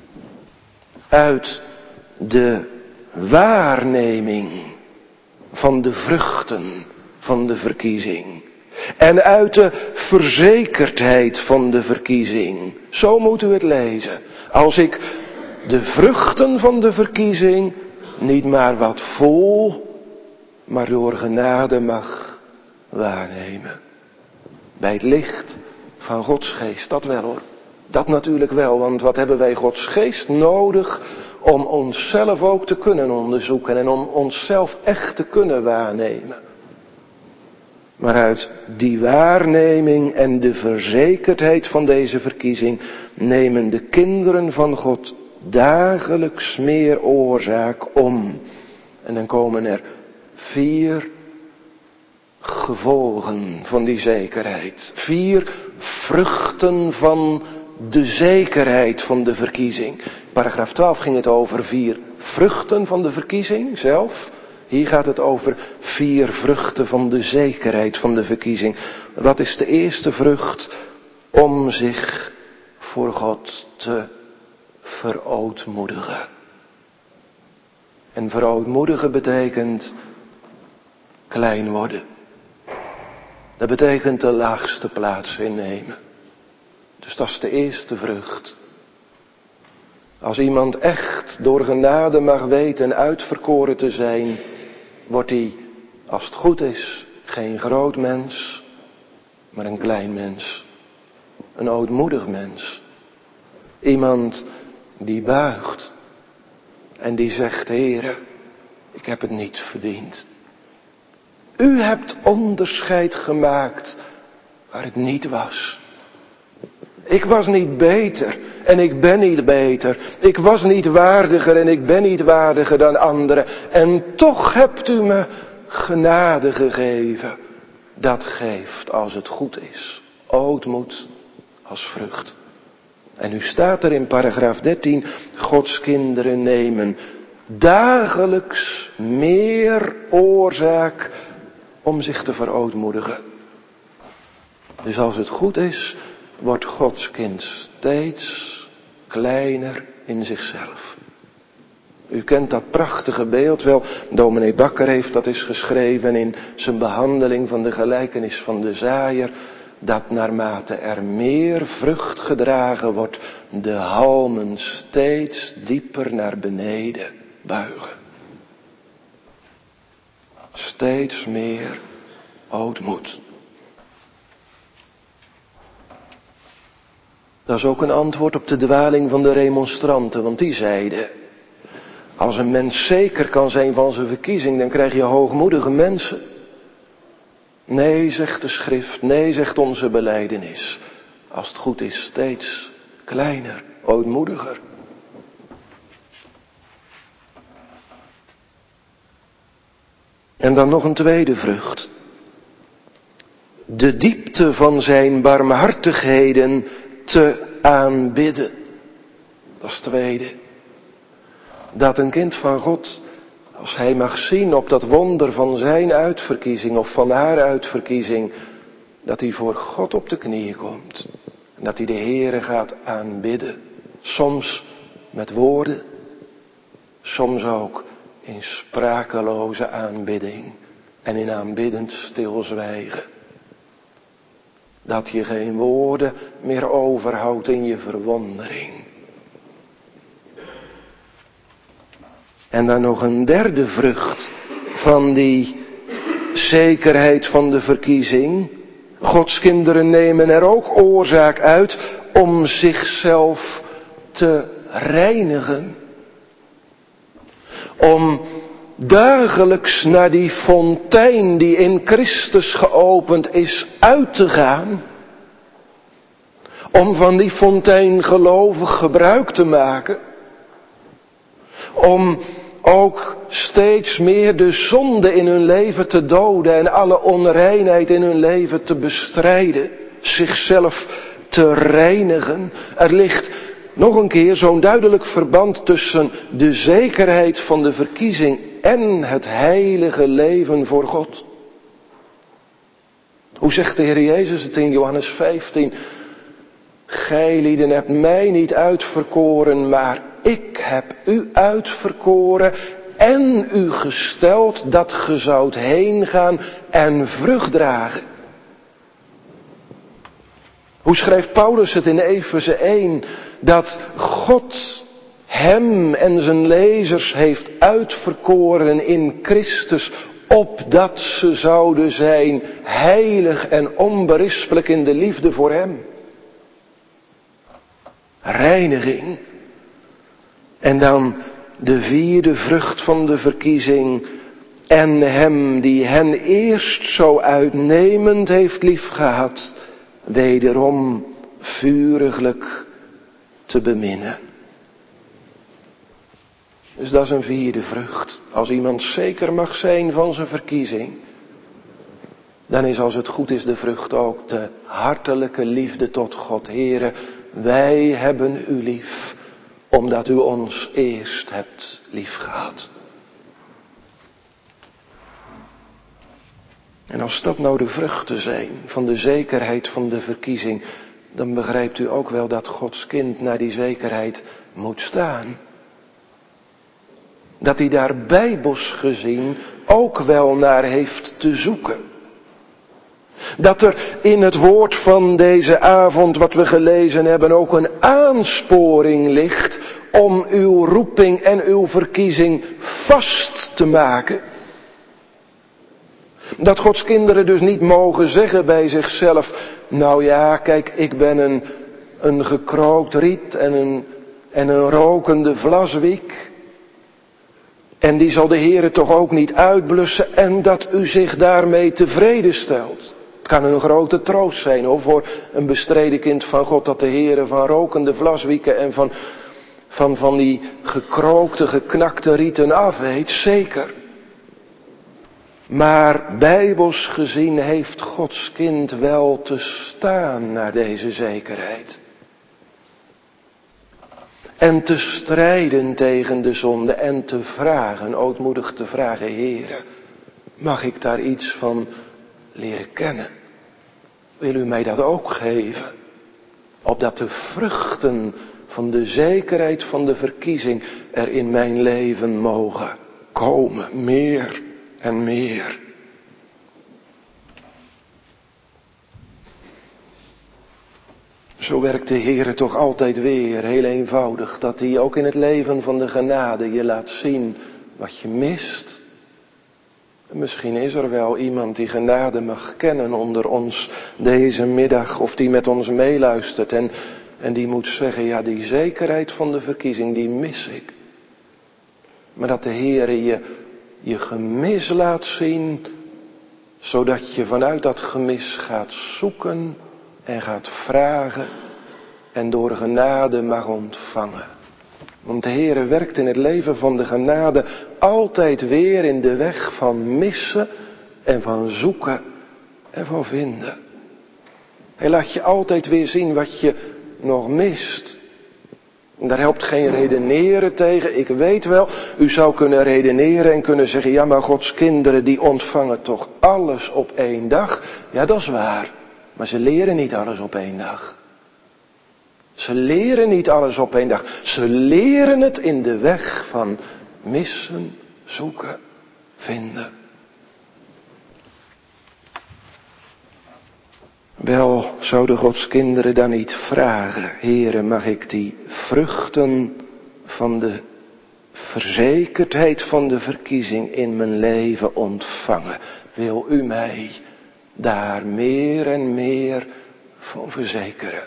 Uit de waarneming van de vruchten van de verkiezing. En uit de verzekerdheid van de verkiezing. Zo moet u het lezen. Als ik de vruchten van de verkiezing niet maar wat voel, maar door genade mag waarnemen. Bij het licht van Gods geest, dat wel hoor. Dat natuurlijk wel, want wat hebben wij Gods geest nodig om onszelf ook te kunnen onderzoeken en om onszelf echt te kunnen waarnemen. Maar uit die waarneming en de verzekerdheid van deze verkiezing nemen de kinderen van God dagelijks meer oorzaak om. En dan komen er 4 gevolgen van die zekerheid. 4 vruchten van de zekerheid van de verkiezing. Paragraaf 12 ging het over 4 vruchten van de verkiezing zelf. Hier gaat het over 4 vruchten van de zekerheid van de verkiezing. Wat is de eerste vrucht? Om zich voor God te verootmoedigen. En verootmoedigen betekent klein worden. Dat betekent de laagste plaats innemen. Dus dat is de eerste vrucht. Als iemand echt door genade mag weten uitverkoren te zijn, wordt hij, als het goed is, geen groot mens, maar een klein mens. Een ootmoedig mens. Iemand die buigt en die zegt, Heere, ik heb het niet verdiend. U hebt onderscheid gemaakt waar het niet was. Ik was niet beter en ik ben niet beter. Ik was niet waardiger en ik ben niet waardiger dan anderen. En toch hebt u me genade gegeven. Dat geeft als het goed is ootmoed als vrucht. En nu staat er in paragraaf 13, Gods kinderen nemen dagelijks meer oorzaak om zich te verootmoedigen. Dus als het goed is, wordt Gods kind steeds kleiner in zichzelf. U kent dat prachtige beeld wel. Dominee Bakker heeft dat eens geschreven in zijn behandeling van de gelijkenis van de zaaier. Dat naarmate er meer vrucht gedragen wordt, de halmen steeds dieper naar beneden buigen. Steeds meer ootmoed. Dat is ook een antwoord op de dwaling van de remonstranten, want die zeiden, als een mens zeker kan zijn van zijn verkiezing, dan krijg je hoogmoedige mensen. Nee, zegt de schrift, nee, zegt onze belijdenis. Als het goed is, steeds kleiner, ootmoediger. En dan nog een tweede vrucht. De diepte van zijn barmhartigheden te aanbidden. Dat is het tweede. Dat een kind van God, als hij mag zien op dat wonder van zijn uitverkiezing of van haar uitverkiezing, dat hij voor God op de knieën komt. En dat hij de Heere gaat aanbidden. Soms met woorden, soms ook in sprakeloze aanbidding en in aanbiddend stilzwijgen. Dat je geen woorden meer overhoudt in je verwondering. En dan nog een derde vrucht van die zekerheid van de verkiezing. Gods kinderen nemen er ook oorzaak uit om zichzelf te reinigen. Om dagelijks naar die fontein die in Christus geopend is uit te gaan. Om van die fontein gelovig gebruik te maken. Om ook steeds meer de zonde in hun leven te doden en alle onreinheid in hun leven te bestrijden. Zichzelf te reinigen. Er ligt nog een keer zo'n duidelijk verband tussen de zekerheid van de verkiezing en het heilige leven voor God. Hoe zegt de Heer Jezus het in Johannes 15? Gijlieden hebt mij niet uitverkoren, maar ik heb u uitverkoren en u gesteld dat ge zoudt heen gaan en vrucht dragen. Hoe schrijft Paulus het in Efeze 1? Dat God hem en zijn lezers heeft uitverkoren in Christus, opdat ze zouden zijn heilig en onberispelijk in de liefde voor hem. Reiniging. En dan de vierde vrucht van de verkiezing. En hem die hen eerst zo uitnemend heeft liefgehad, wederom vuriglijk te beminnen. Dus dat is een vierde vrucht. Als iemand zeker mag zijn van zijn verkiezing, dan is als het goed is de vrucht ook de hartelijke liefde tot God. Heere, wij hebben u lief, omdat u ons eerst hebt liefgehad. En als dat nou de vruchten zijn van de zekerheid van de verkiezing, dan begrijpt u ook wel dat Gods kind naar die zekerheid moet staan. Dat hij daar bijbels gezien ook wel naar heeft te zoeken. Dat er in het woord van deze avond wat we gelezen hebben ook een aansporing ligt om uw roeping en uw verkiezing vast te maken. Dat Gods kinderen dus niet mogen zeggen bij zichzelf, nou ja, kijk, ik ben een gekrookt riet en een rokende vlaswiek. En die zal de Heere toch ook niet uitblussen en dat u zich daarmee tevreden stelt. Het kan een grote troost zijn hoor, voor een bestreden kind van God, dat de Heere van rokende vlaswieken en van die gekrookte, geknakte rieten af weet, zeker. Maar bijbels gezien heeft Gods kind wel te staan naar deze zekerheid. En te strijden tegen de zonde en te vragen, ootmoedig te vragen, Heere, mag ik daar iets van leren kennen? Wil u mij dat ook geven? Opdat de vruchten van de zekerheid van de verkiezing er in mijn leven mogen komen, meer en meer. Zo werkt de Heere toch altijd weer, heel eenvoudig, dat hij ook in het leven van de genade je laat zien wat je mist. En misschien is er wel iemand die genade mag kennen onder ons deze middag, of die met ons meeluistert en die moet zeggen, ja, die zekerheid van de verkiezing, die mis ik. Maar dat de Heere je gemis laat zien, zodat je vanuit dat gemis gaat zoeken en gaat vragen en door genade mag ontvangen. Want de Heere werkt in het leven van de genade altijd weer in de weg van missen en van zoeken en van vinden. Hij laat je altijd weer zien wat je nog mist. En daar helpt geen redeneren tegen. Ik weet wel, u zou kunnen redeneren en kunnen zeggen, ja maar Gods kinderen die ontvangen toch alles op één dag. Ja, dat is waar. Maar ze leren niet alles op één dag. Ze leren niet alles op één dag. Ze leren het in de weg van missen, zoeken, vinden. Wel zouden Gods kinderen dan niet vragen, Heere, mag ik die vruchten van de verzekerdheid van de verkiezing in mijn leven ontvangen? Wil u mij daar meer en meer van verzekeren?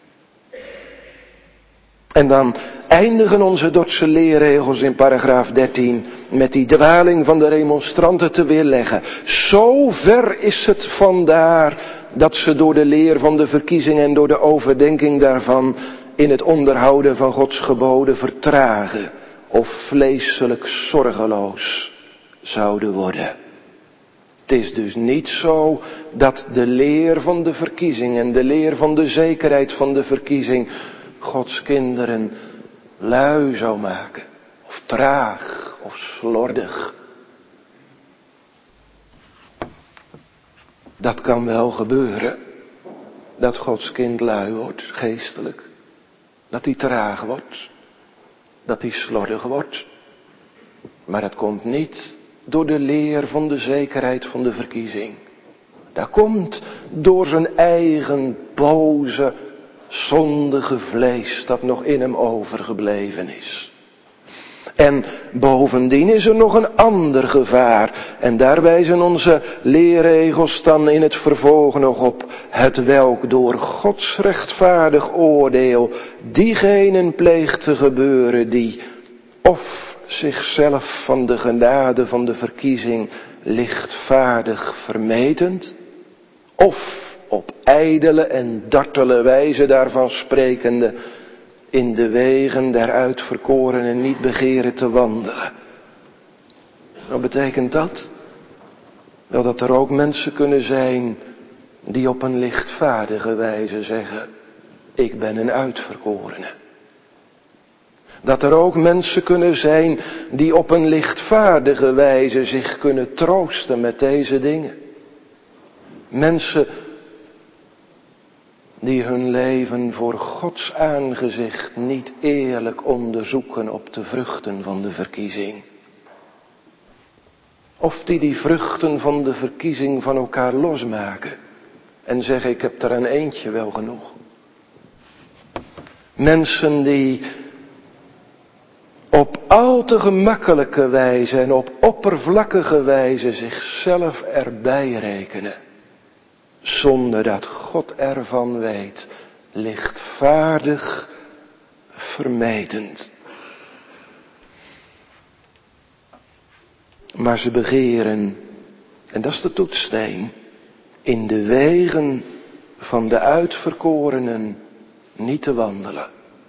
En dan eindigen onze Dordtse leerregels in paragraaf 13 met die dwaling van de remonstranten te weerleggen. Zo ver is het vandaar dat ze door de leer van de verkiezing en door de overdenking daarvan in het onderhouden van Gods geboden vertragen of vleeselijk zorgeloos zouden worden. Het is dus niet zo dat de leer van de verkiezing en de leer van de zekerheid van de verkiezing Gods kinderen lui zou maken, of traag, of slordig. Dat kan wel gebeuren, dat Gods kind lui wordt, geestelijk. Dat hij traag wordt, dat hij slordig wordt. Maar het komt niet door de leer van de zekerheid van de verkiezing. Dat komt door zijn eigen boze, zondige vlees dat nog in hem overgebleven is. En bovendien is er nog een ander gevaar. En daar wijzen onze leerregels dan in het vervolg nog op. Het welk door Gods rechtvaardig oordeel diegenen pleegt te gebeuren die of zichzelf van de genade van de verkiezing lichtvaardig vermetend, of op ijdele en dartele wijze daarvan sprekende, in de wegen der uitverkorenen niet begeren te wandelen. Wat betekent dat? Wel, dat er ook mensen kunnen zijn die op een lichtvaardige wijze zeggen, ik ben een uitverkorene. Dat er ook mensen kunnen zijn die op een lichtvaardige wijze zich kunnen troosten met deze dingen. Mensen die hun leven voor Gods aangezicht niet eerlijk onderzoeken op de vruchten van de verkiezing. Of die vruchten van de verkiezing van elkaar losmaken en zeggen, ik heb er een eentje wel genoeg. Mensen die op al te gemakkelijke wijze en op oppervlakkige wijze zichzelf erbij rekenen, zonder dat God ervan weet, lichtvaardig vermetend. Maar ze begeren, en dat is de toetssteen, in de wegen van de uitverkorenen niet te wandelen.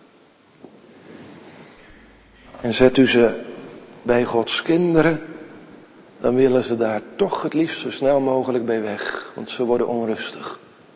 En zet u ze bij Gods kinderen, dan willen ze daar toch het liefst zo snel mogelijk bij weg, want ze worden onrustig.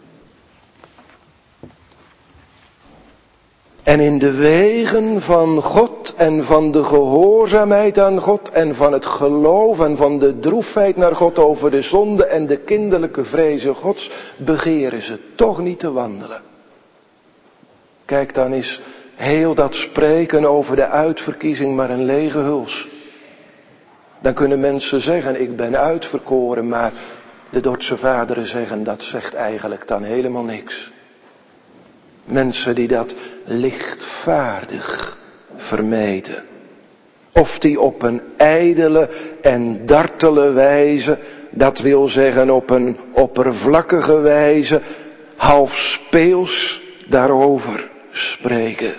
En in de wegen van God en van de gehoorzaamheid aan God en van het geloof en van de droefheid naar God over de zonde en de kinderlijke vrezen Gods, begeren ze toch niet te wandelen. Kijk, dan is heel dat spreken over de uitverkiezing maar een lege huls. Dan kunnen mensen zeggen, ik ben uitverkoren, maar de Dordtse vaderen zeggen, dat zegt eigenlijk dan helemaal niks. Mensen die dat lichtvaardig vermeten. Of die op een ijdele en dartele wijze, dat wil zeggen op een oppervlakkige wijze, half speels daarover spreken.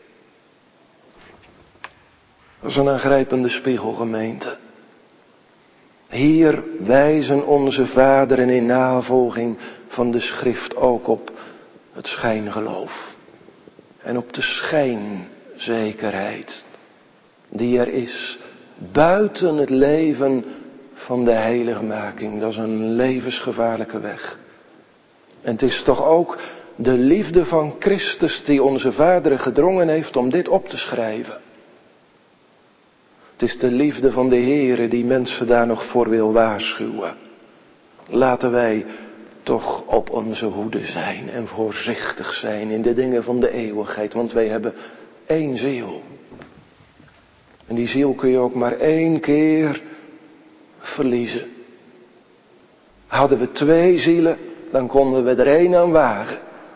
Dat is een aangrijpende spiegel, gemeente. Hier wijzen onze vaderen in navolging van de schrift ook op het schijngeloof. En op de schijnzekerheid die er is buiten het leven van de heiligmaking. Dat is een levensgevaarlijke weg. En het is toch ook de liefde van Christus die onze vaderen gedrongen heeft om dit op te schrijven. Het is de liefde van de Heere die mensen daar nog voor wil waarschuwen. Laten wij toch op onze hoede zijn en voorzichtig zijn in de dingen van de eeuwigheid. Want wij hebben één ziel. En die ziel kun je ook maar één keer verliezen. Hadden we 2 zielen, dan konden we er 1 aan wagen.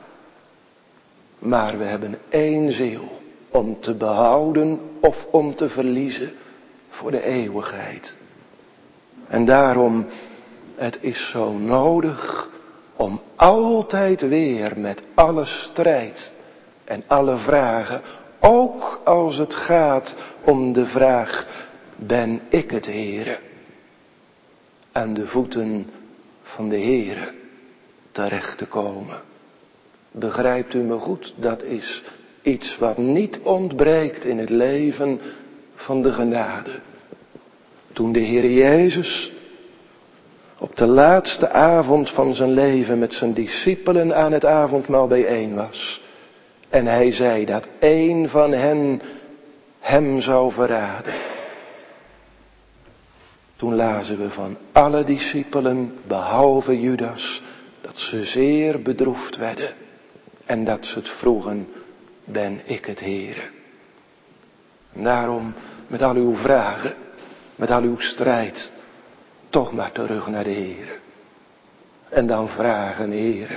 Maar we hebben 1 ziel om te behouden of om te verliezen voor de eeuwigheid. En daarom, het is zo nodig om altijd weer met alle strijd en alle vragen, ook als het gaat om de vraag, ben ik het Heere? Aan de voeten van de Heere terecht te komen. Begrijpt u me goed? Dat is iets wat niet ontbreekt in het leven van de genade. Toen de Heer Jezus op de laatste avond van zijn leven met zijn discipelen aan het avondmaal bijeen was. En hij zei dat 1 van hen hem zou verraden. Toen lazen we van alle discipelen, behalve Judas, dat ze zeer bedroefd werden. En dat ze het vroegen, ben ik het Heere? En daarom, met al uw vragen, met al uw strijd, toch maar terug naar de Heere. En dan vragen, Heere,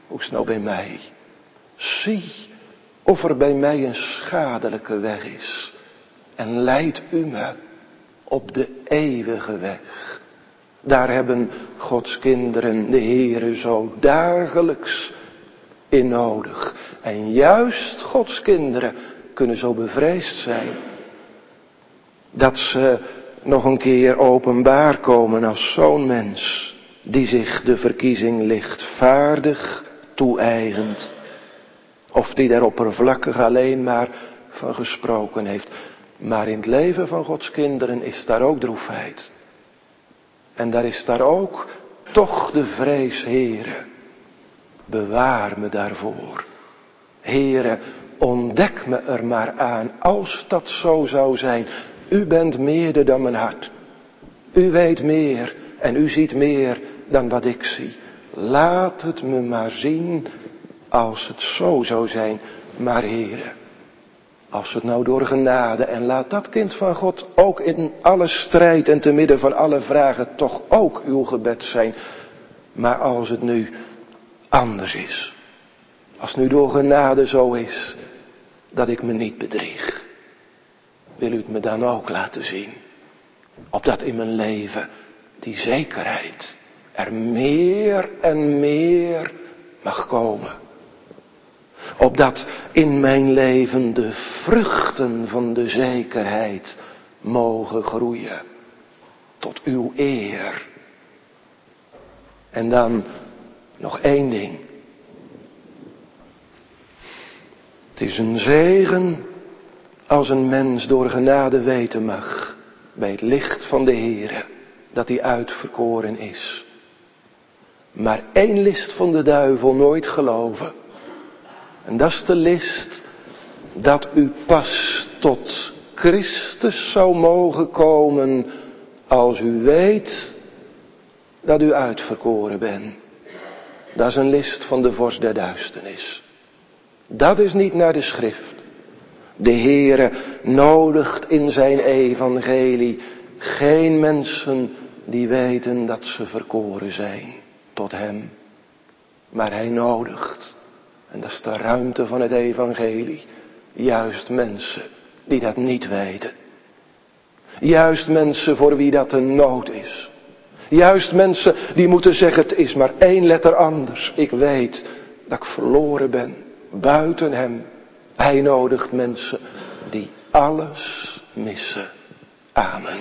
Hoe is het nou bij mij? Zie of er bij mij een schadelijke weg is. En leid u me op de eeuwige weg. Daar hebben Gods kinderen de Heere zo dagelijks in nodig. En juist Gods kinderen kunnen zo bevreesd zijn. Dat ze nog een keer openbaar komen als zo'n mens. Die zich de verkiezing lichtvaardig toe-eigent. Of die daar oppervlakkig alleen maar van gesproken heeft. Maar in het leven van Gods kinderen is daar ook droefheid. En daar is daar ook toch de vrees, Heere. Bewaar me daarvoor. Heere, ontdek me er maar aan, als dat zo zou zijn. U bent meerder dan mijn hart. U weet meer en u ziet meer dan wat ik zie. Laat het me maar zien als het zo zou zijn. Maar Heere, als het nou door genade, en laat dat kind van God ook in alle strijd en te midden van alle vragen toch ook uw gebed zijn. Maar als het nu anders is. Als het nu door genade zo is dat ik me niet bedrieg. Wil u het me dan ook laten zien. Opdat in mijn leven die zekerheid er meer en meer mag komen. Opdat in mijn leven de vruchten van de zekerheid mogen groeien. Tot uw eer. En dan nog één ding. Het is een zegen als een mens door genade weten mag. Bij het licht van de Heere. Dat hij uitverkoren is. Maar één list van de duivel nooit geloven. En dat is de list dat u pas tot Christus zou mogen komen als u weet dat u uitverkoren bent. Dat is een list van de vorst der duisternis. Dat is niet naar de schrift. De Heere nodigt in zijn evangelie geen mensen die weten dat ze verkoren zijn tot hem. Maar hij nodigt. En dat is de ruimte van het evangelie. Juist mensen die dat niet weten. Juist mensen voor wie dat een nood is. Juist mensen die moeten zeggen, het is maar één letter anders. Ik weet dat ik verloren ben. Buiten hem. Hij nodigt mensen die alles missen. Amen.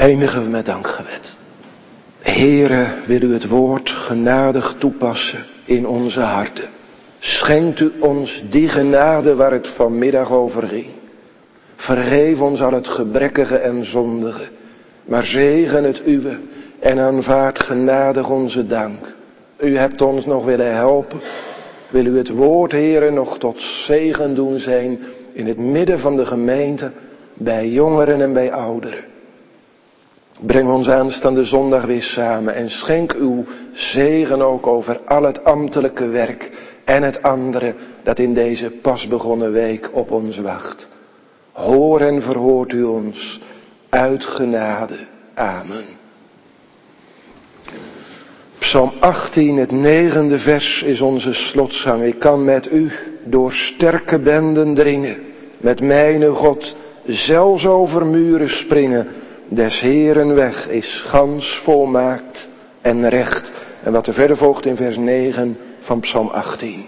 Eindigen we met dankgebed. Heere, wil u het woord genadig toepassen in onze harten. Schenkt u ons die genade waar het vanmiddag over ging. Vergeef ons al het gebrekkige en zondige, maar zegen het uwe en aanvaard genadig onze dank. U hebt ons nog willen helpen. Wil u het woord, Heere, nog tot zegen doen zijn in het midden van de gemeente, bij jongeren en bij ouderen. Breng ons aanstaande zondag weer samen en schenk uw zegen ook over al het ambtelijke werk en het andere dat in deze pas begonnen week op ons wacht. Hoor en verhoort u ons uit genade. Amen. Psalm 18, het 9e vers is onze slotzang. Ik kan met u door sterke benden dringen, met mijne God zelfs over muren springen. Des Heeren weg is gans volmaakt en recht. En wat er verder volgt in vers 9 van Psalm 18.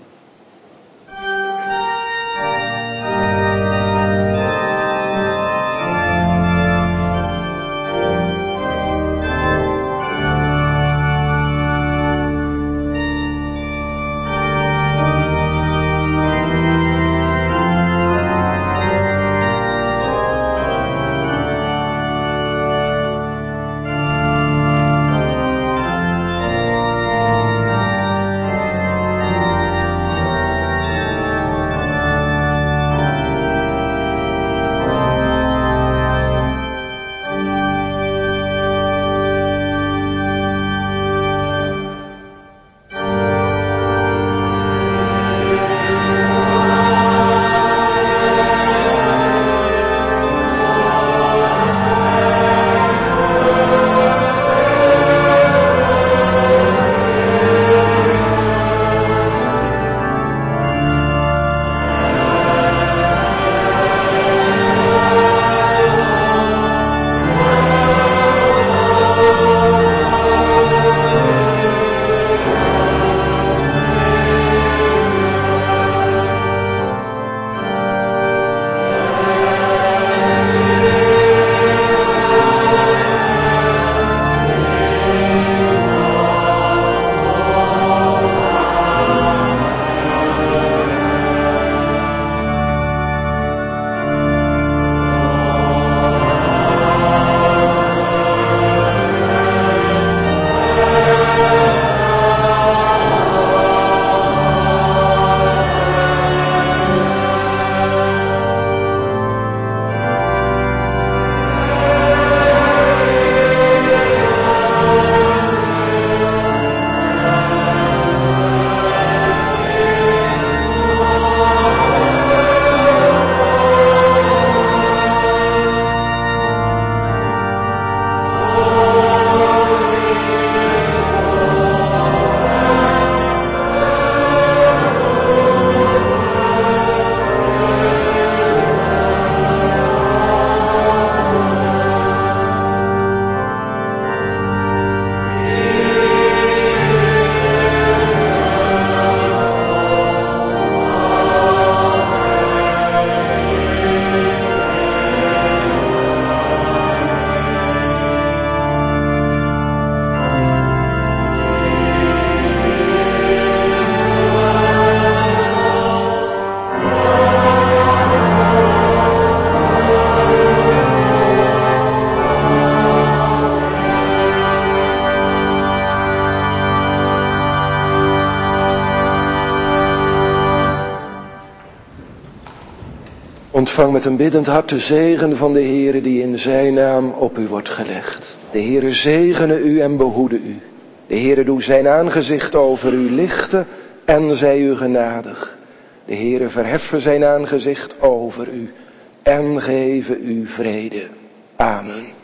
Ontvang met een biddend hart de zegen van de Heere die in zijn naam op u wordt gelegd. De Heere zegene u en behoede u. De Heere doe zijn aangezicht over u lichten en zij u genadig. De Heere verheffen zijn aangezicht over u en geven u vrede. Amen.